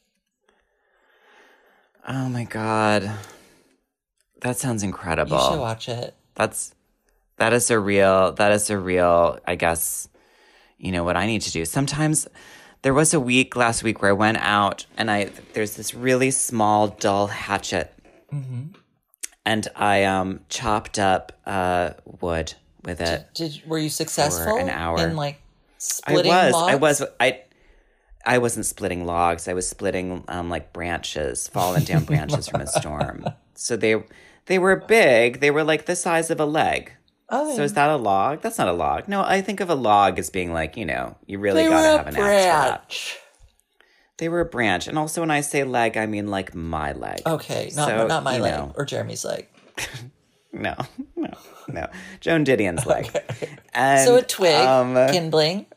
Oh my God. That sounds incredible. You should watch it. That is a real, I guess, you know, what I need to do. Sometimes there was a week last week where I went out and there's this really small, dull hatchet. Mm-hmm. And I chopped up wood with it. Were you successful for an hour? In like splitting logs? I wasn't splitting logs. I was splitting like branches, fallen down branches from a storm. So they were big. They were like the size of a leg. Oh. So is that a log? That's not a log. No, I think of a log as being like, you know, you really got to have an axe for that. They were a branch. And also when I say leg, I mean like my leg. Okay, not my leg or Jeremy's leg. No. Joan Didion's leg. Okay. And, so a twig, kindling,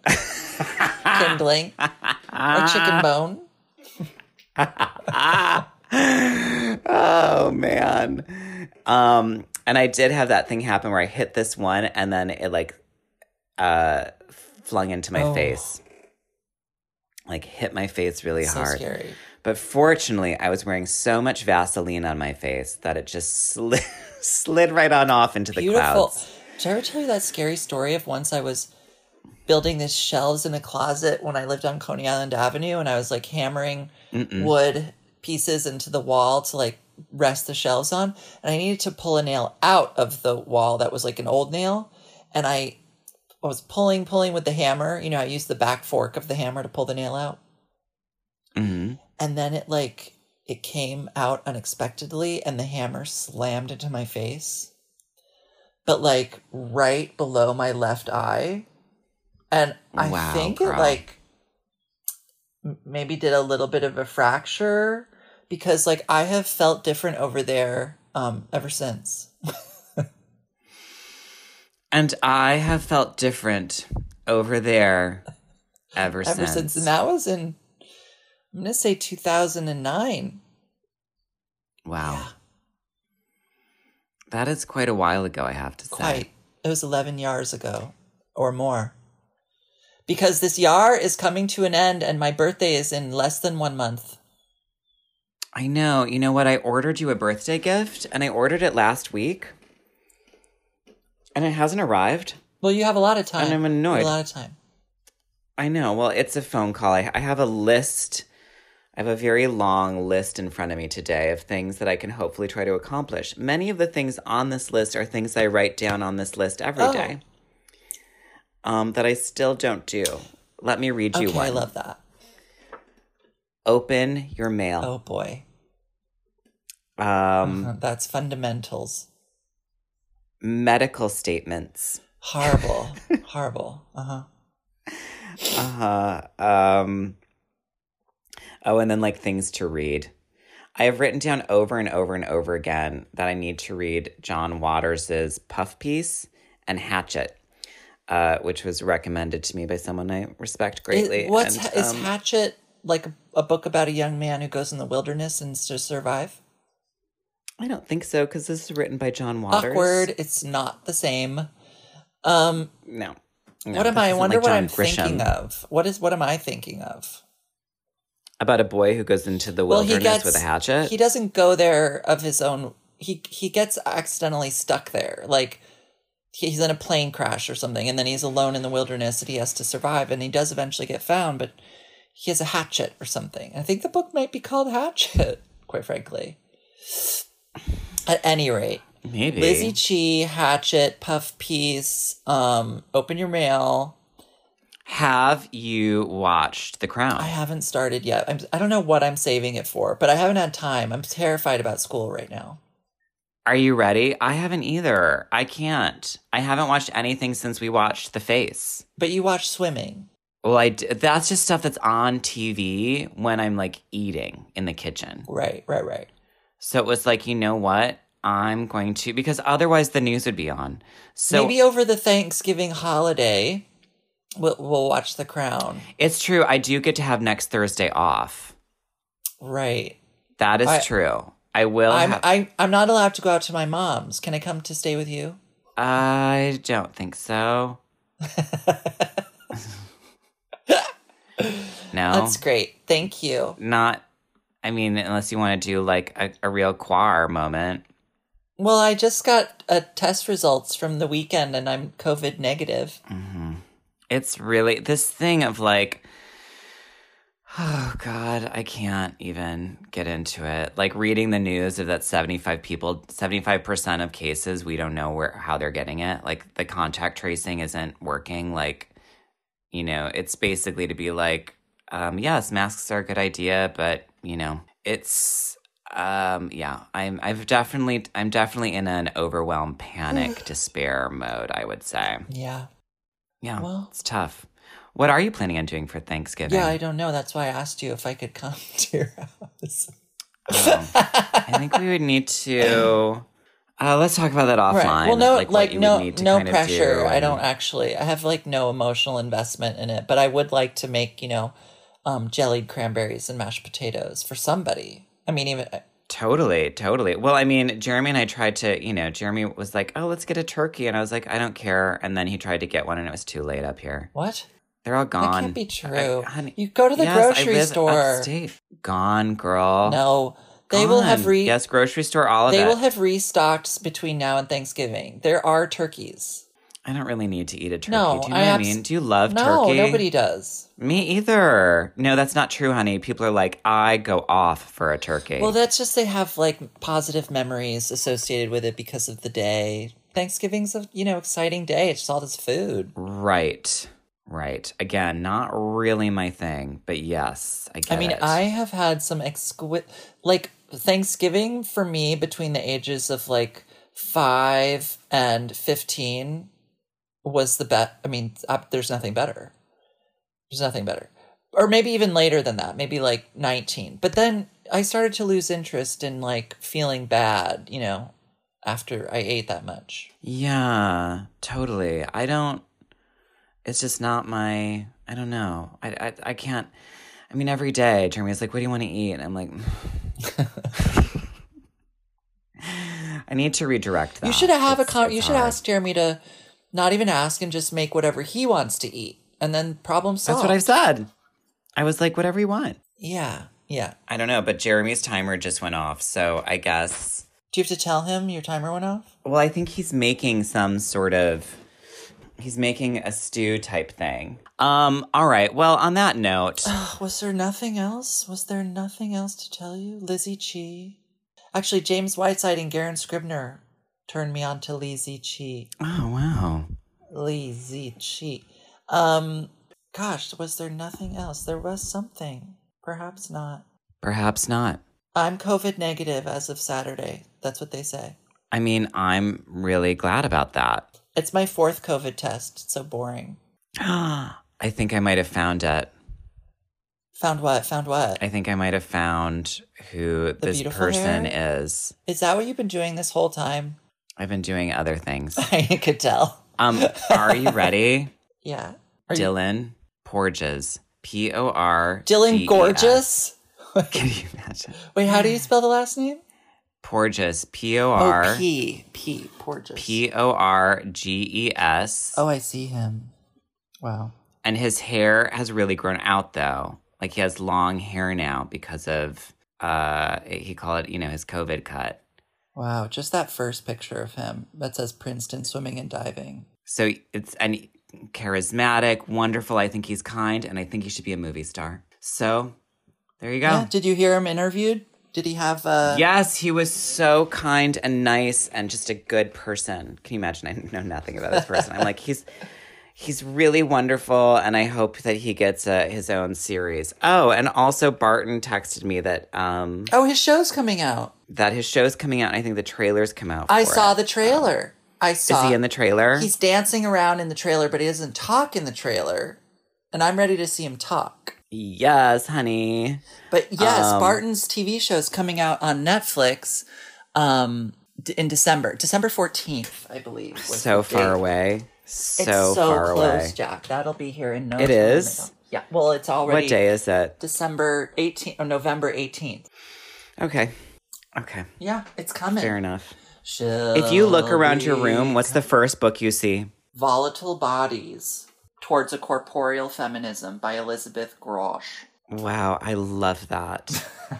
a chicken bone. Oh, man. And I did have that thing happen where I hit this one and then it like flung into my face. Like hit my face really hard. Scary. But fortunately, I was wearing so much Vaseline on my face that it just slid right on off into the clouds. Did I ever tell you that scary story of once I was building these shelves in a closet when I lived on Coney Island Avenue, and I was like hammering wood pieces into the wall to like rest the shelves on, and I needed to pull a nail out of the wall that was like an old nail, and I was pulling with the hammer. You know, I used the back fork of the hammer to pull the nail out. Mm-hmm. And then it came out unexpectedly and the hammer slammed into my face, but like right below my left eye. And I think it like maybe did a little bit of a fracture, because like I have felt different over there ever since. And I have felt different over there ever since. And that was in, I'm going to say 2009. Wow. Yeah. That is quite a while ago, I have to say. Quite. It was 11 years ago or more. Because this year is coming to an end and my birthday is in less than 1 month. I know. You know what? I ordered you a birthday gift and I ordered it last week. And it hasn't arrived. Well, you have a lot of time. And I'm annoyed. You have a lot of time. I know. Well, it's a phone call. I have a list. I have a very long list in front of me today of things that I can hopefully try to accomplish. Many of the things on this list are things I write down on this list every day. That I still don't do. Let me read you one. I love that. Open your mail. Oh, boy. That's fundamentals. Medical statements. Horrible. Horrible. Oh, and then like things to read. I have written down over and over and over again that I need to read John Waters's Puff Piece and Hatchet, which was recommended to me by someone I respect greatly. Is Hatchet like a book about a young man who goes in the wilderness and to survive? I don't think so, because this is written by John Waters. Awkward. It's not the same. No. What am I? I wonder what I'm thinking of. What am I thinking of? About a boy who goes into the wilderness with a hatchet? He doesn't go there of his own. He gets accidentally stuck there. Like, he's in a plane crash or something, and then he's alone in the wilderness and he has to survive, and he does eventually get found, but he has a hatchet or something. I think the book might be called Hatchet, quite frankly. At any rate. Maybe. Lizzie Chi, Hatchet, Puff Piece, Open Your Mail. Have you watched The Crown? I haven't started yet. I don't know what I'm saving it for, but I haven't had time. I'm terrified about school right now. Are you ready? I haven't either. I can't. I haven't watched anything since we watched The Face. But you watch swimming. Well, that's just stuff that's on TV when I'm like eating in the kitchen. Right. So it was like, you know what? I'm going to, because otherwise the news would be on. So maybe over the Thanksgiving holiday, we'll watch The Crown. It's true. I do get to have next Thursday off. Right. That is true. I will. I'm not allowed to go out to my mom's. Can I come to stay with you? I don't think so. No. That's great. Thank you. Unless you want to do like a real choir moment. Well, I just got test results from the weekend and I'm COVID negative. Mm-hmm. It's really this thing of like, oh God, I can't even get into it. Like reading the news of that 75% of cases, we don't know how they're getting it. Like the contact tracing isn't working. Like, it's basically to be like, yes, masks are a good idea, but it's, I'm definitely in an overwhelmed panic, despair mode, I would say. Yeah. Yeah. Well, it's tough. What are you planning on doing for Thanksgiving? Yeah, I don't know. That's why I asked you if I could come to your house. I think we would need to. Let's talk about that offline. Right. Well, no pressure. I don't actually. I have no emotional investment in it, but I would like to make jellied cranberries and mashed potatoes for somebody. I mean, even. Totally. Well, Jeremy and I tried to, Jeremy was like, oh, let's get a turkey. And I was like, I don't care. And then he tried to get one and it was too late up here. What? They're all gone. That can't be true. Honey, you go to the grocery store. Upstate. Gone, girl. No. They will have Yes, grocery store, all of it. They will have restocked between now and Thanksgiving. There are turkeys. I don't really need to eat a turkey. No, do you know what I mean? Do you love turkey? No, nobody does. Me either. No, that's not true, honey. People are like, I go off for a turkey. Well, that's just they have positive memories associated with it because of the day. Thanksgiving's a exciting day. It's just all this food. Right. Again, not really my thing, but yes, I get it. I have had some Thanksgiving for me between the ages of 5 and 15 was the best. There's nothing better. Or maybe even later than that, maybe 19. But then I started to lose interest in feeling bad, after I ate that much. Yeah, totally. It's just not my, I don't know. I can't, every day Jeremy's like, what do you want to eat? And I'm like, I need to redirect that. You should you should ask Jeremy to not even ask and just make whatever he wants to eat. And then problem solved. That's what I've said. I was like, whatever you want. Yeah. I don't know, but Jeremy's timer just went off, so I guess. Do you have to tell him your timer went off? Well, I think he's making he's making a stew type thing. All right. Well, on that note. Was there nothing else? To tell you? Lizzie Chi. Actually, James Whiteside and Garen Scribner turned me on to Lizzie Chi. Oh, wow. Lizzie Chi. Gosh, was there nothing else? There was something. Perhaps not. I'm COVID negative as of Saturday. That's what they say. I'm really glad about that. It's my 4th COVID test. It's so boring. I think I might have found it. Found what? Found what? I think I might have found who this person is. Is that what you've been doing this whole time? I've been doing other things. I could tell. Are you ready? Yeah. Dylan Porges. Porges. Dylan Gorgeous? Can you imagine? Wait, how do you spell the last name? Porges. P-O-R. Oh, Porges. P-O-R-G-E-S. Oh, I see him. Wow. And his hair has really grown out, though. Like, he has long hair now because of, he called it, his COVID cut. Wow, just that first picture of him that says Princeton Swimming and Diving. So it's charismatic, wonderful. I think he's kind, and I think he should be a movie star. So there you go. Yeah, did you hear him interviewed? Did he have Yes, he was so kind and nice and just a good person. Can you imagine? I know nothing about this person. I'm like, he's really wonderful, and I hope that he gets his own series. Oh, and also Barton texted me that his show's coming out. That his show's coming out, and I think the trailer's come out. I saw the trailer. Is he in the trailer? He's dancing around in the trailer, but he doesn't talk in the trailer. And I'm ready to see him talk. Yes, honey. But yes, Barton's TV show's coming out on Netflix in December. December 14th, I believe. So far away. So it's so far close, away. Jack. That'll be here in no time. It is? Yeah. Well, it's already... What day is it? December 18th or November 18th. Okay. Yeah, it's coming. Fair enough. If you look around your room, what's the first book you see? Volatile Bodies Towards a Corporeal Feminism by Elizabeth Grosh. Wow, I love that.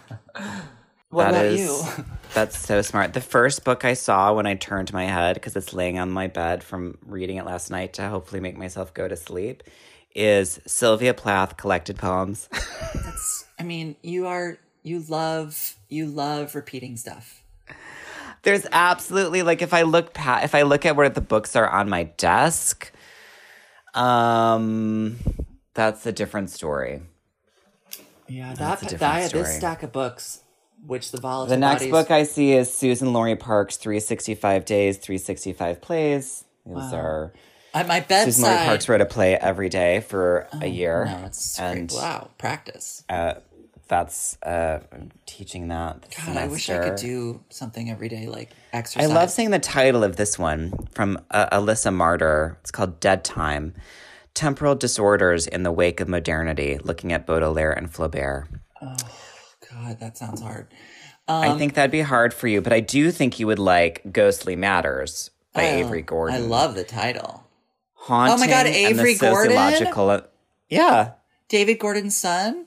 What about you? That's so smart. The first book I saw when I turned my head, because it's laying on my bed from reading it last night to hopefully make myself go to sleep, is Sylvia Plath Collected Poems. You love repeating stuff. There's absolutely, like, if I look at where the books are on my desk, that's a different story. Yeah, I had this stack of books, which the Volatile The next Bodies... book I see is Susan Laurie Parks' 365 Days, 365 Plays. These are... At my bedside... Susan Laurie Parks wrote a play every day for a year. No, it's great. Wow, practice. That's teaching that God, semester. I wish I could do something every day, like exercise. I love saying the title of this one from Alyssa Martyr. It's called Dead Time. Temporal Disorders in the Wake of Modernity, looking at Baudelaire and Flaubert. Oh, God, that sounds hard. I think that'd be hard for you, but I do think you would like Ghostly Matters by Avery Gordon. I love the title. Haunting. Oh my God, Avery Gordon? Yeah. David Gordon's son?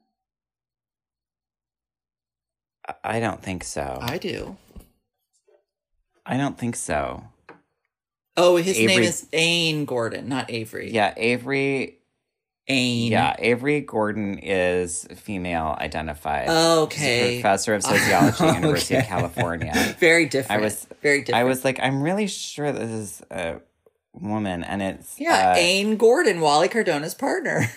I don't think so. I do. I don't think so. Oh, his name is Aine Gordon, not Avery. Yeah, Avery. Aine. Yeah, Avery Gordon is female identified. Okay. She's a professor of sociology at the University of California. Very different. Very different. I was like, I'm really sure this is a woman, and it's... Yeah, Aine Gordon, Wally Cardona's partner.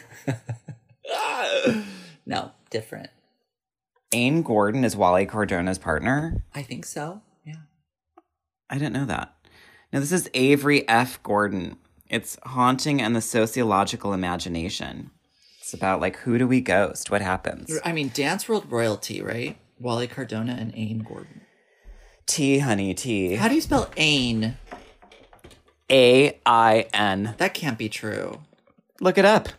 No, different. Aine Gordon is Wally Cardona's partner? I think so, yeah. I didn't know that. No, this is Avery F. Gordon. It's Haunting and the Sociological Imagination. It's about, like, who do we ghost? What happens? I mean, Dance World royalty, right? Wally Cardona and Aine Gordon. T, honey, T. How do you spell Aine? A-I-N. That can't be true. Look it up.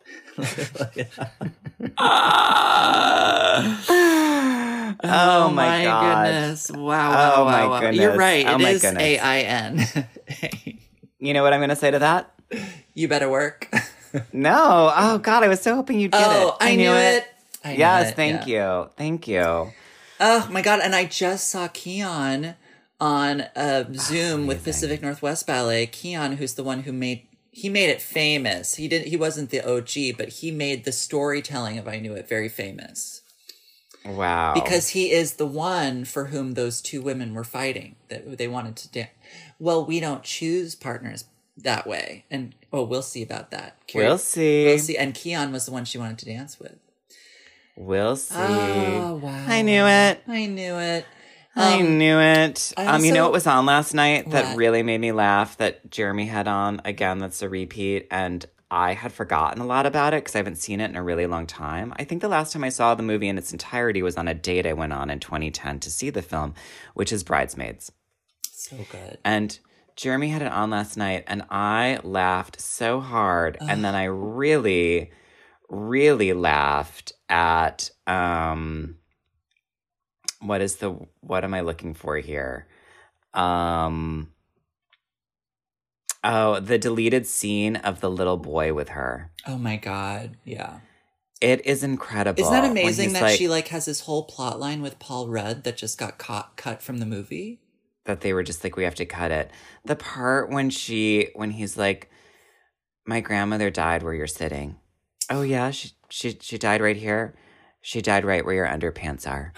Oh my goodness. Wow. Goodness. You're right. Oh it is goodness. A-I-N. You know what I'm going to say to that? You better work. No. Oh, God. I was so hoping you'd get it. Oh, I knew it. Yes, thank you. Thank you. Oh, my God. And I just saw Keon on Zoom with Pacific Northwest Ballet. Keon, who's the one who made it famous. He wasn't the OG, but he made the storytelling of I Knew It very famous. Wow. Because he is the one for whom those two women were fighting, that they wanted to dance. Well, we don't choose partners that way. And, we'll see about that. We'll see. And Keon was the one she wanted to dance with. We'll see. Oh, wow. I knew it. I knew it. You know what was on last night that really made me laugh that Jeremy had on? Again, that's a repeat. And I had forgotten a lot about it because I haven't seen it in a really long time. I think the last time I saw the movie in its entirety was on a date I went on in 2010 to see the film, which is Bridesmaids. So good. And Jeremy had it on last night, and I laughed so hard. Ugh. And then I really, really laughed at what am I looking for here? The deleted scene of the little boy with her. Oh my God. Yeah. It is incredible. Isn't that amazing that she has this whole plot line with Paul Rudd that just got cut from the movie? That they were just like, we have to cut it. The part when he's like, my grandmother died where you're sitting. Oh yeah, she died right here. She died right where your underpants are.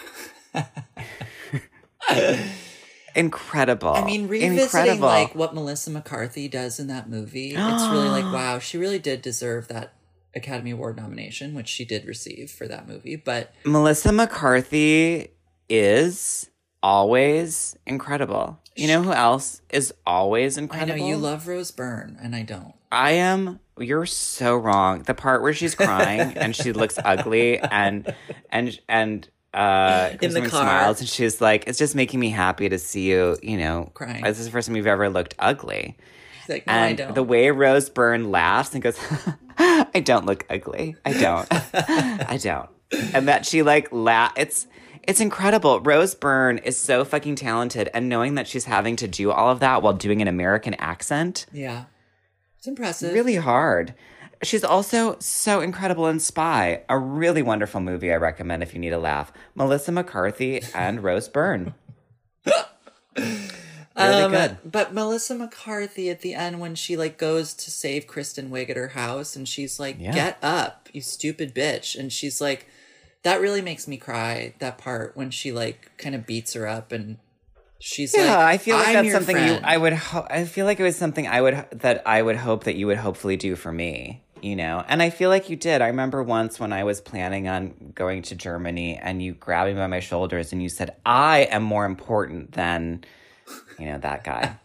Incredible. I mean, revisiting like what Melissa McCarthy does in that movie, it's really like, wow, she really did deserve that Academy Award nomination, which she did receive for that movie. But Melissa McCarthy is always incredible. You know who else is always incredible? I know you love Rose Byrne, and I don't. You're so wrong. The part where she's crying and she looks ugly and in the car smiles and she's like, it's just making me happy to see you, crying. This is the first time you've ever looked ugly. She's like, no, and I don't. The way Rose Byrne laughs and goes, I don't look ugly. I don't. I don't. And that she it's incredible. Rose Byrne is so fucking talented, and knowing that she's having to do all of that while doing an American accent. Yeah. It's impressive. Really hard. She's also so incredible in Spy, a really wonderful movie I recommend if you need a laugh. Melissa McCarthy and Rose Byrne. Really good. But Melissa McCarthy at the end, when she goes to save Kristen Wiig at her house, and she's like, get up, you stupid bitch. And she's like, that really makes me cry, that part when she kind of beats her up and she's like, I feel like that's something friend. I feel like it was something I would hope that you would hopefully do for me, And I feel like you did. I remember once when I was planning on going to Germany and you grabbed me by my shoulders and you said, I am more important than, that guy.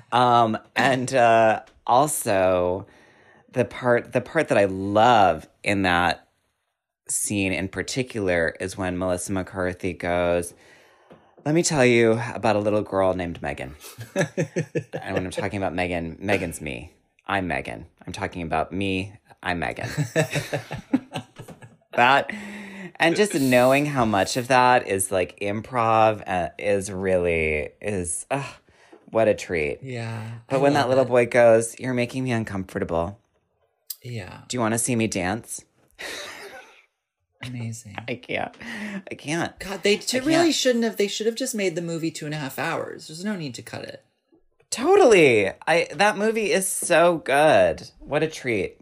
And also the part that I love in that scene in particular is when Melissa McCarthy goes, let me tell you about a little girl named Megan. And when I'm talking about Megan, Megan's me. I'm Megan. I'm talking about me. I'm Megan. That, and just knowing how much of that is improv is what a treat. Yeah. But when that little boy goes, you're making me uncomfortable. Yeah. Do you want to see me dance? Amazing. I can't. God, they really shouldn't have. They should have just made the movie 2.5 hours. There's no need to cut it. Totally. That movie is so good. What a treat.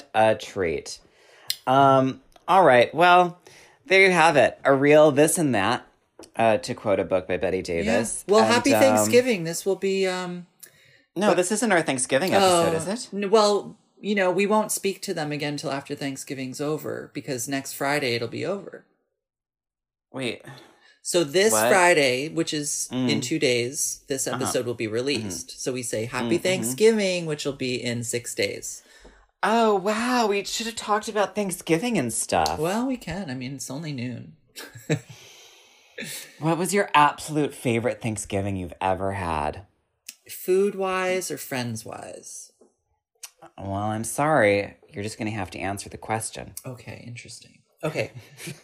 All right. Well, there you have it. A real this and that, to quote a book by Betty Davis. Yeah. Well, happy Thanksgiving. This will be... No, this isn't our Thanksgiving episode, is it? Well... we won't speak to them again till after Thanksgiving's over, because next Friday it'll be over. Wait. So this Friday, which is in 2 days, this episode will be released. Mm-hmm. So we say Happy Thanksgiving, which will be in 6 days. Oh, wow. We should have talked about Thanksgiving and stuff. Well, we can. I mean, it's only noon. What was your absolute favorite Thanksgiving you've ever had? Food-wise or friends-wise? Well, I'm sorry. You're just going to have to answer the question. Okay, interesting. Okay.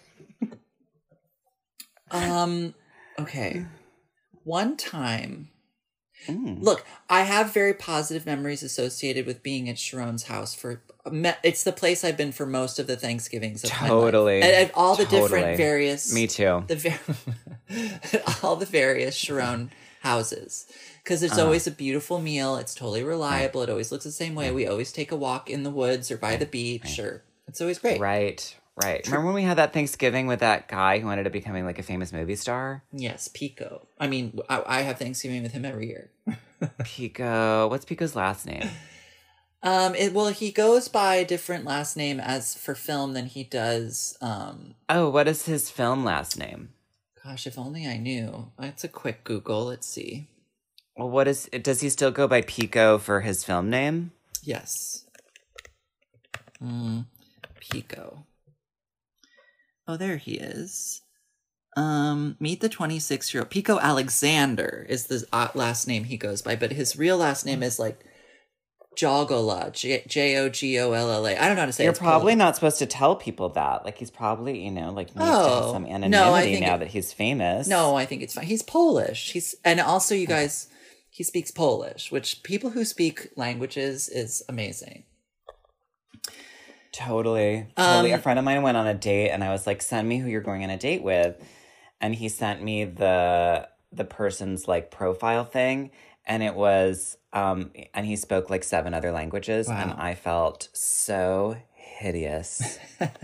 Okay. One time... Look, I have very positive memories associated with being at Sharon's house for... It's the place I've been for most of the Thanksgivings of my life. At all the different various... Me too. All the various Sharon houses. Because it's always a beautiful meal. It's totally reliable. It always looks the same way. We always take a walk in the woods or by the beach. Or it's always great. Right. Remember when we had that Thanksgiving with that guy who ended up becoming like a famous movie star? Yes, Pico. I mean, I have Thanksgiving with him every year. Pico. What's Pico's last name? He goes by a different last name as for film than he does. What is his film last name? Gosh, if only I knew. That's a quick Google. Let's see. Well, does he still go by Pico for his film name? Yes. Pico. Oh, there he is. Meet the 26-year-old. Pico Alexander is the last name he goes by, but his real last name is like Jogolla, Jogolla. I don't know how to say it. You're probably not supposed to tell people that. Like, he's probably, you know, like, needs to have some anonymity now that he's famous. No, I think it's fine. He's Polish. And also, you guys, he speaks Polish, which people who speak languages is amazing. Totally. A friend of mine went on a date, and I was like, send me who you're going on a date with. And he sent me the person's, like, profile thing. And it was, and he spoke like 7 other languages, and I felt so hideous.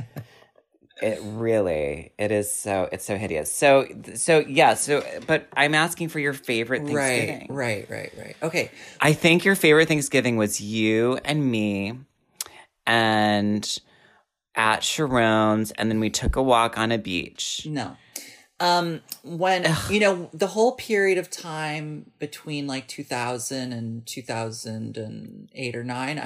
It's so hideous. But I'm asking for your favorite Thanksgiving. Right. Okay. I think your favorite Thanksgiving was you and me, and at Sharon's, and then we took a walk on a beach. No. When, you know, the whole period of time between like 2000 and 2008 or 9,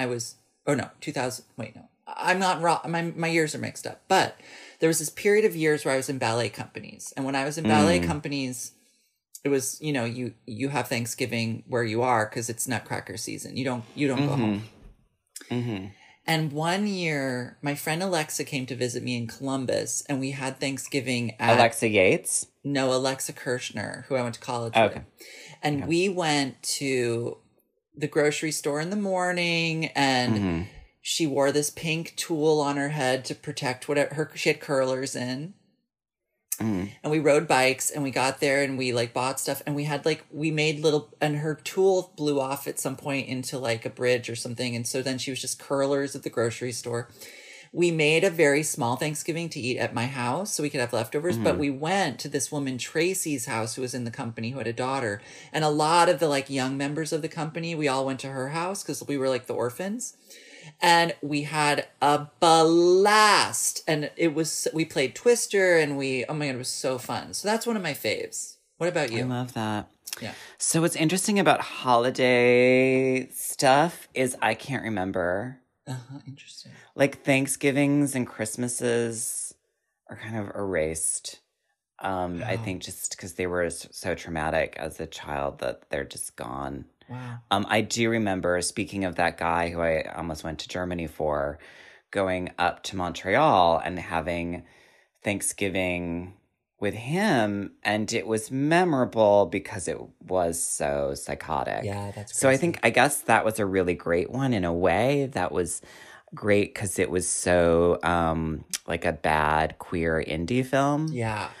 I'm not wrong. My years are mixed up, but there was this period of years where I was in ballet companies. And when I was in ballet companies, it was, you know, you have Thanksgiving where you are, 'cause it's Nutcracker season. You don't go home. Mm-hmm. And one year, my friend Alexa came to visit me in Columbus, and we had Thanksgiving at... Alexa Yates? No, Alexa Kirshner, who I went to college with. And we went to the grocery store in the morning, and she wore this pink tulle on her head to protect whatever she had curlers in. And we rode bikes, and we got there, and we like bought stuff, and we had and her tulle blew off at some point into like a bridge or something. And so then she was just curlers at the grocery store. We made a very small Thanksgiving to eat at my house so we could have leftovers, but we went to this woman, Tracy's house, who was in the company, who had a daughter. And a lot of the like young members of the company, we all went to her house because we were like the orphans. And we had a blast. And we played Twister, and oh my God, it was so fun. So that's one of my faves. What about you? I love that. Yeah. So what's interesting about holiday stuff is I can't remember. Interesting. Like Thanksgivings and Christmases are kind of erased. I think just because they were so traumatic as a child that they're just gone. Wow. I do remember, speaking of that guy who I almost went to Germany for, going up to Montreal and having Thanksgiving with him, and it was memorable because it was so psychotic. Yeah, that's crazy. So I guess that was a really great one in a way. That was great because it was so like a bad queer indie film. Yeah.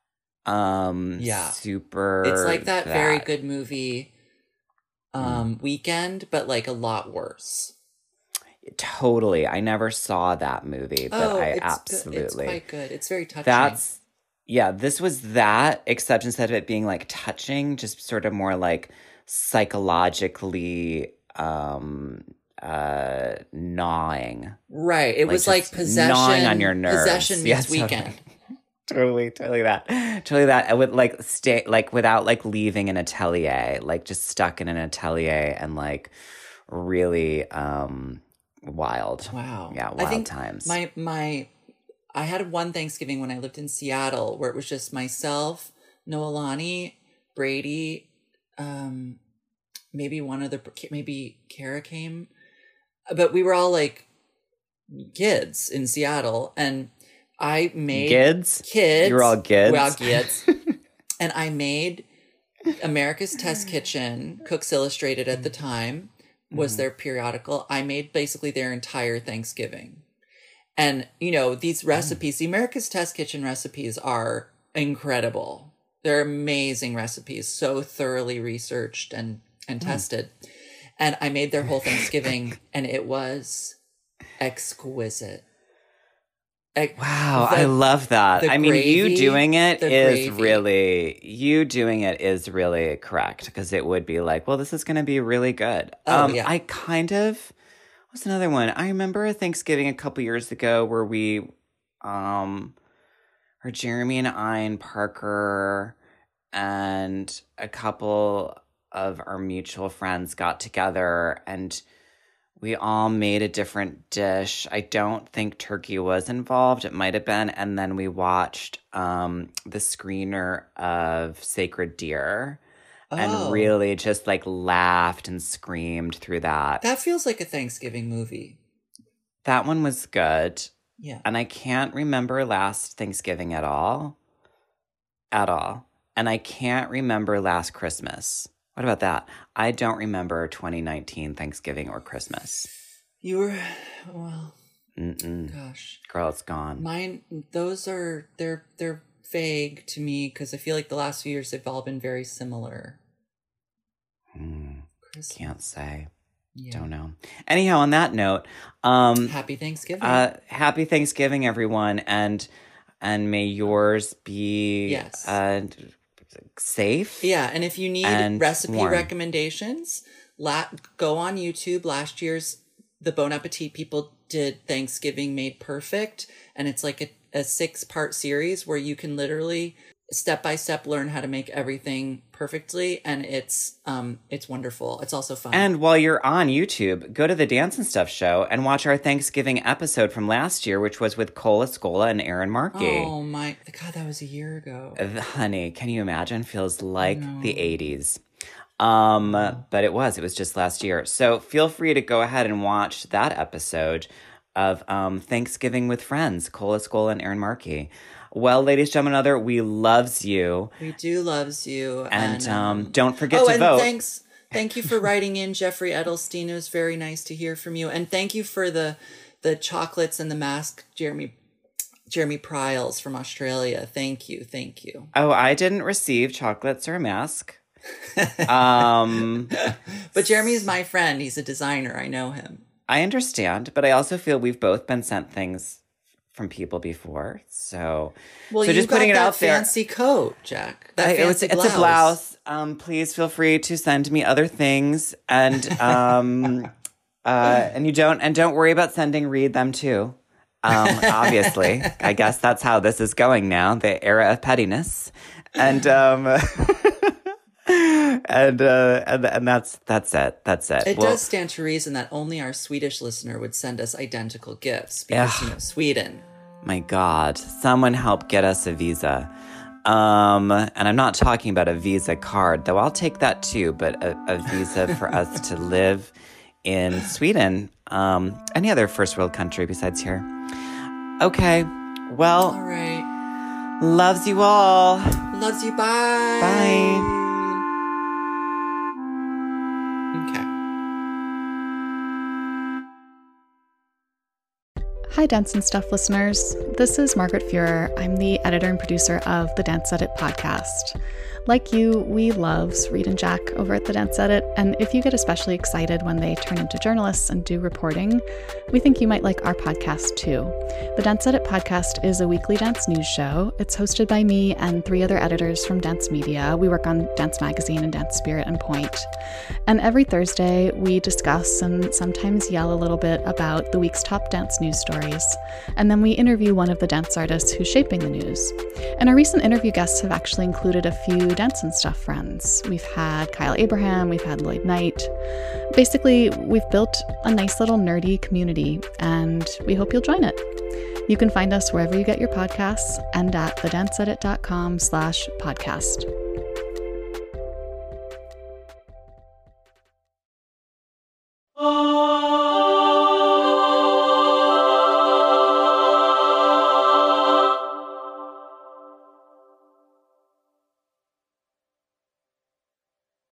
Super. It's like that very good movie Weekend, but like a lot worse. Totally. I never saw that movie, but I absolutely. It's quite good. It's very touching. This was that, except instead of it being like touching, just sort of more like psychologically gnawing. Right. It was like possession. Gnawing on your nerves. Possession means Weekend. Totally that. I would like stay like without like leaving an atelier, like just stuck in an atelier and like really wild. Wow. Yeah, wild times. I had one Thanksgiving when I lived in Seattle where it was just myself, Noelani, Brady, maybe Kara came, but we were all like kids in Seattle, and I made kids. You were all kids. We're all kids, and I made America's Test Kitchen. Cooks Illustrated at the time was their periodical. I made basically their entire Thanksgiving, and you know these recipes. The America's Test Kitchen recipes are incredible. They're amazing recipes, so thoroughly researched and tested. And I made their whole Thanksgiving, and it was exquisite. Wow, I love that. I mean, you doing it is really correct, because it would be like, well, this is going to be really good. Yeah. I kind of, what's another one? I remember a Thanksgiving a couple years ago where we, or Jeremy and I and Parker and a couple of our mutual friends got together, and We all made a different dish. I don't think turkey was involved. It might have been. And then we watched the screener of Sacred Deer and really just like laughed and screamed through that. That feels like a Thanksgiving movie. That one was good. Yeah. And I can't remember last Thanksgiving at all. At all. And I can't remember last Christmas. What about that? I don't remember 2019 Thanksgiving or Christmas. You were, well, gosh. Girl, it's gone. Mine, those are, they're vague to me because I feel like the last few years they've all been very similar. Can't say. Yeah. Don't know. Anyhow, on that note, happy Thanksgiving. Happy Thanksgiving, everyone, and may yours be safe. Yeah, and if you need recipe recommendations, go on YouTube. Last year's the Bon Appetit people did Thanksgiving Made Perfect, and it's like a 6-part series where you can literally step by step learn how to make everything perfectly, and it's wonderful. It's also fun. And while you're on YouTube, go to the Dance and Stuff show and watch our Thanksgiving episode from last year, which was with Cole Escola and Aaron Markey. Oh my God, that was a year ago. Honey, can you imagine? Feels like the 80s. But it was just last year. So feel free to go ahead and watch that episode of Thanksgiving with Friends, Cole Escola and Aaron Markey. Well, ladies, gentlemen, other, we loves you. We do loves you. And don't forget to vote. Thank you for writing in, Jeffrey Edelstein. It was very nice to hear from you. And thank you for the chocolates and the mask, Jeremy Pryles from Australia. Thank you. Oh, I didn't receive chocolates or a mask. But Jeremy's my friend. He's a designer. I know him. I understand, but I also feel we've both been sent things from people before, so just putting it out there. Fancy coat, Jack. It's a blouse. Please feel free to send me other things, and and don't worry about sending Reed them too. Obviously, I guess that's how this is going now. The era of pettiness, and and that's it. It does stand to reason that only our Swedish listener would send us identical gifts because Sweden. My God, someone help get us a visa. And I'm not talking about a Visa card, though I'll take that too, but a visa for us to live in Sweden, any other first world country besides here. Okay, well. All right. Loves you all. Loves you, bye. Bye. Hi, Dance and Stuff listeners. This is Margaret Fuhrer. I'm the editor and producer of the Dance Edit podcast. Like you, we love Reed and Jack over at the Dance Edit, and if you get especially excited when they turn into journalists and do reporting, we think you might like our podcast too. The Dance Edit podcast is a weekly dance news show. It's hosted by me and 3 other editors from Dance Media. We work on Dance Magazine and Dance Spirit and Point. And every Thursday, we discuss and sometimes yell a little bit about the week's top dance news stories. And then we interview one of the dance artists who's shaping the news. And our recent interview guests have actually included a few Dance and Stuff friends. We've had Kyle Abraham, we've had Lloyd Knight. Basically, we've built a nice little nerdy community, and we hope you'll join it. You can find us wherever you get your podcasts and at thedanceedit.com/podcast.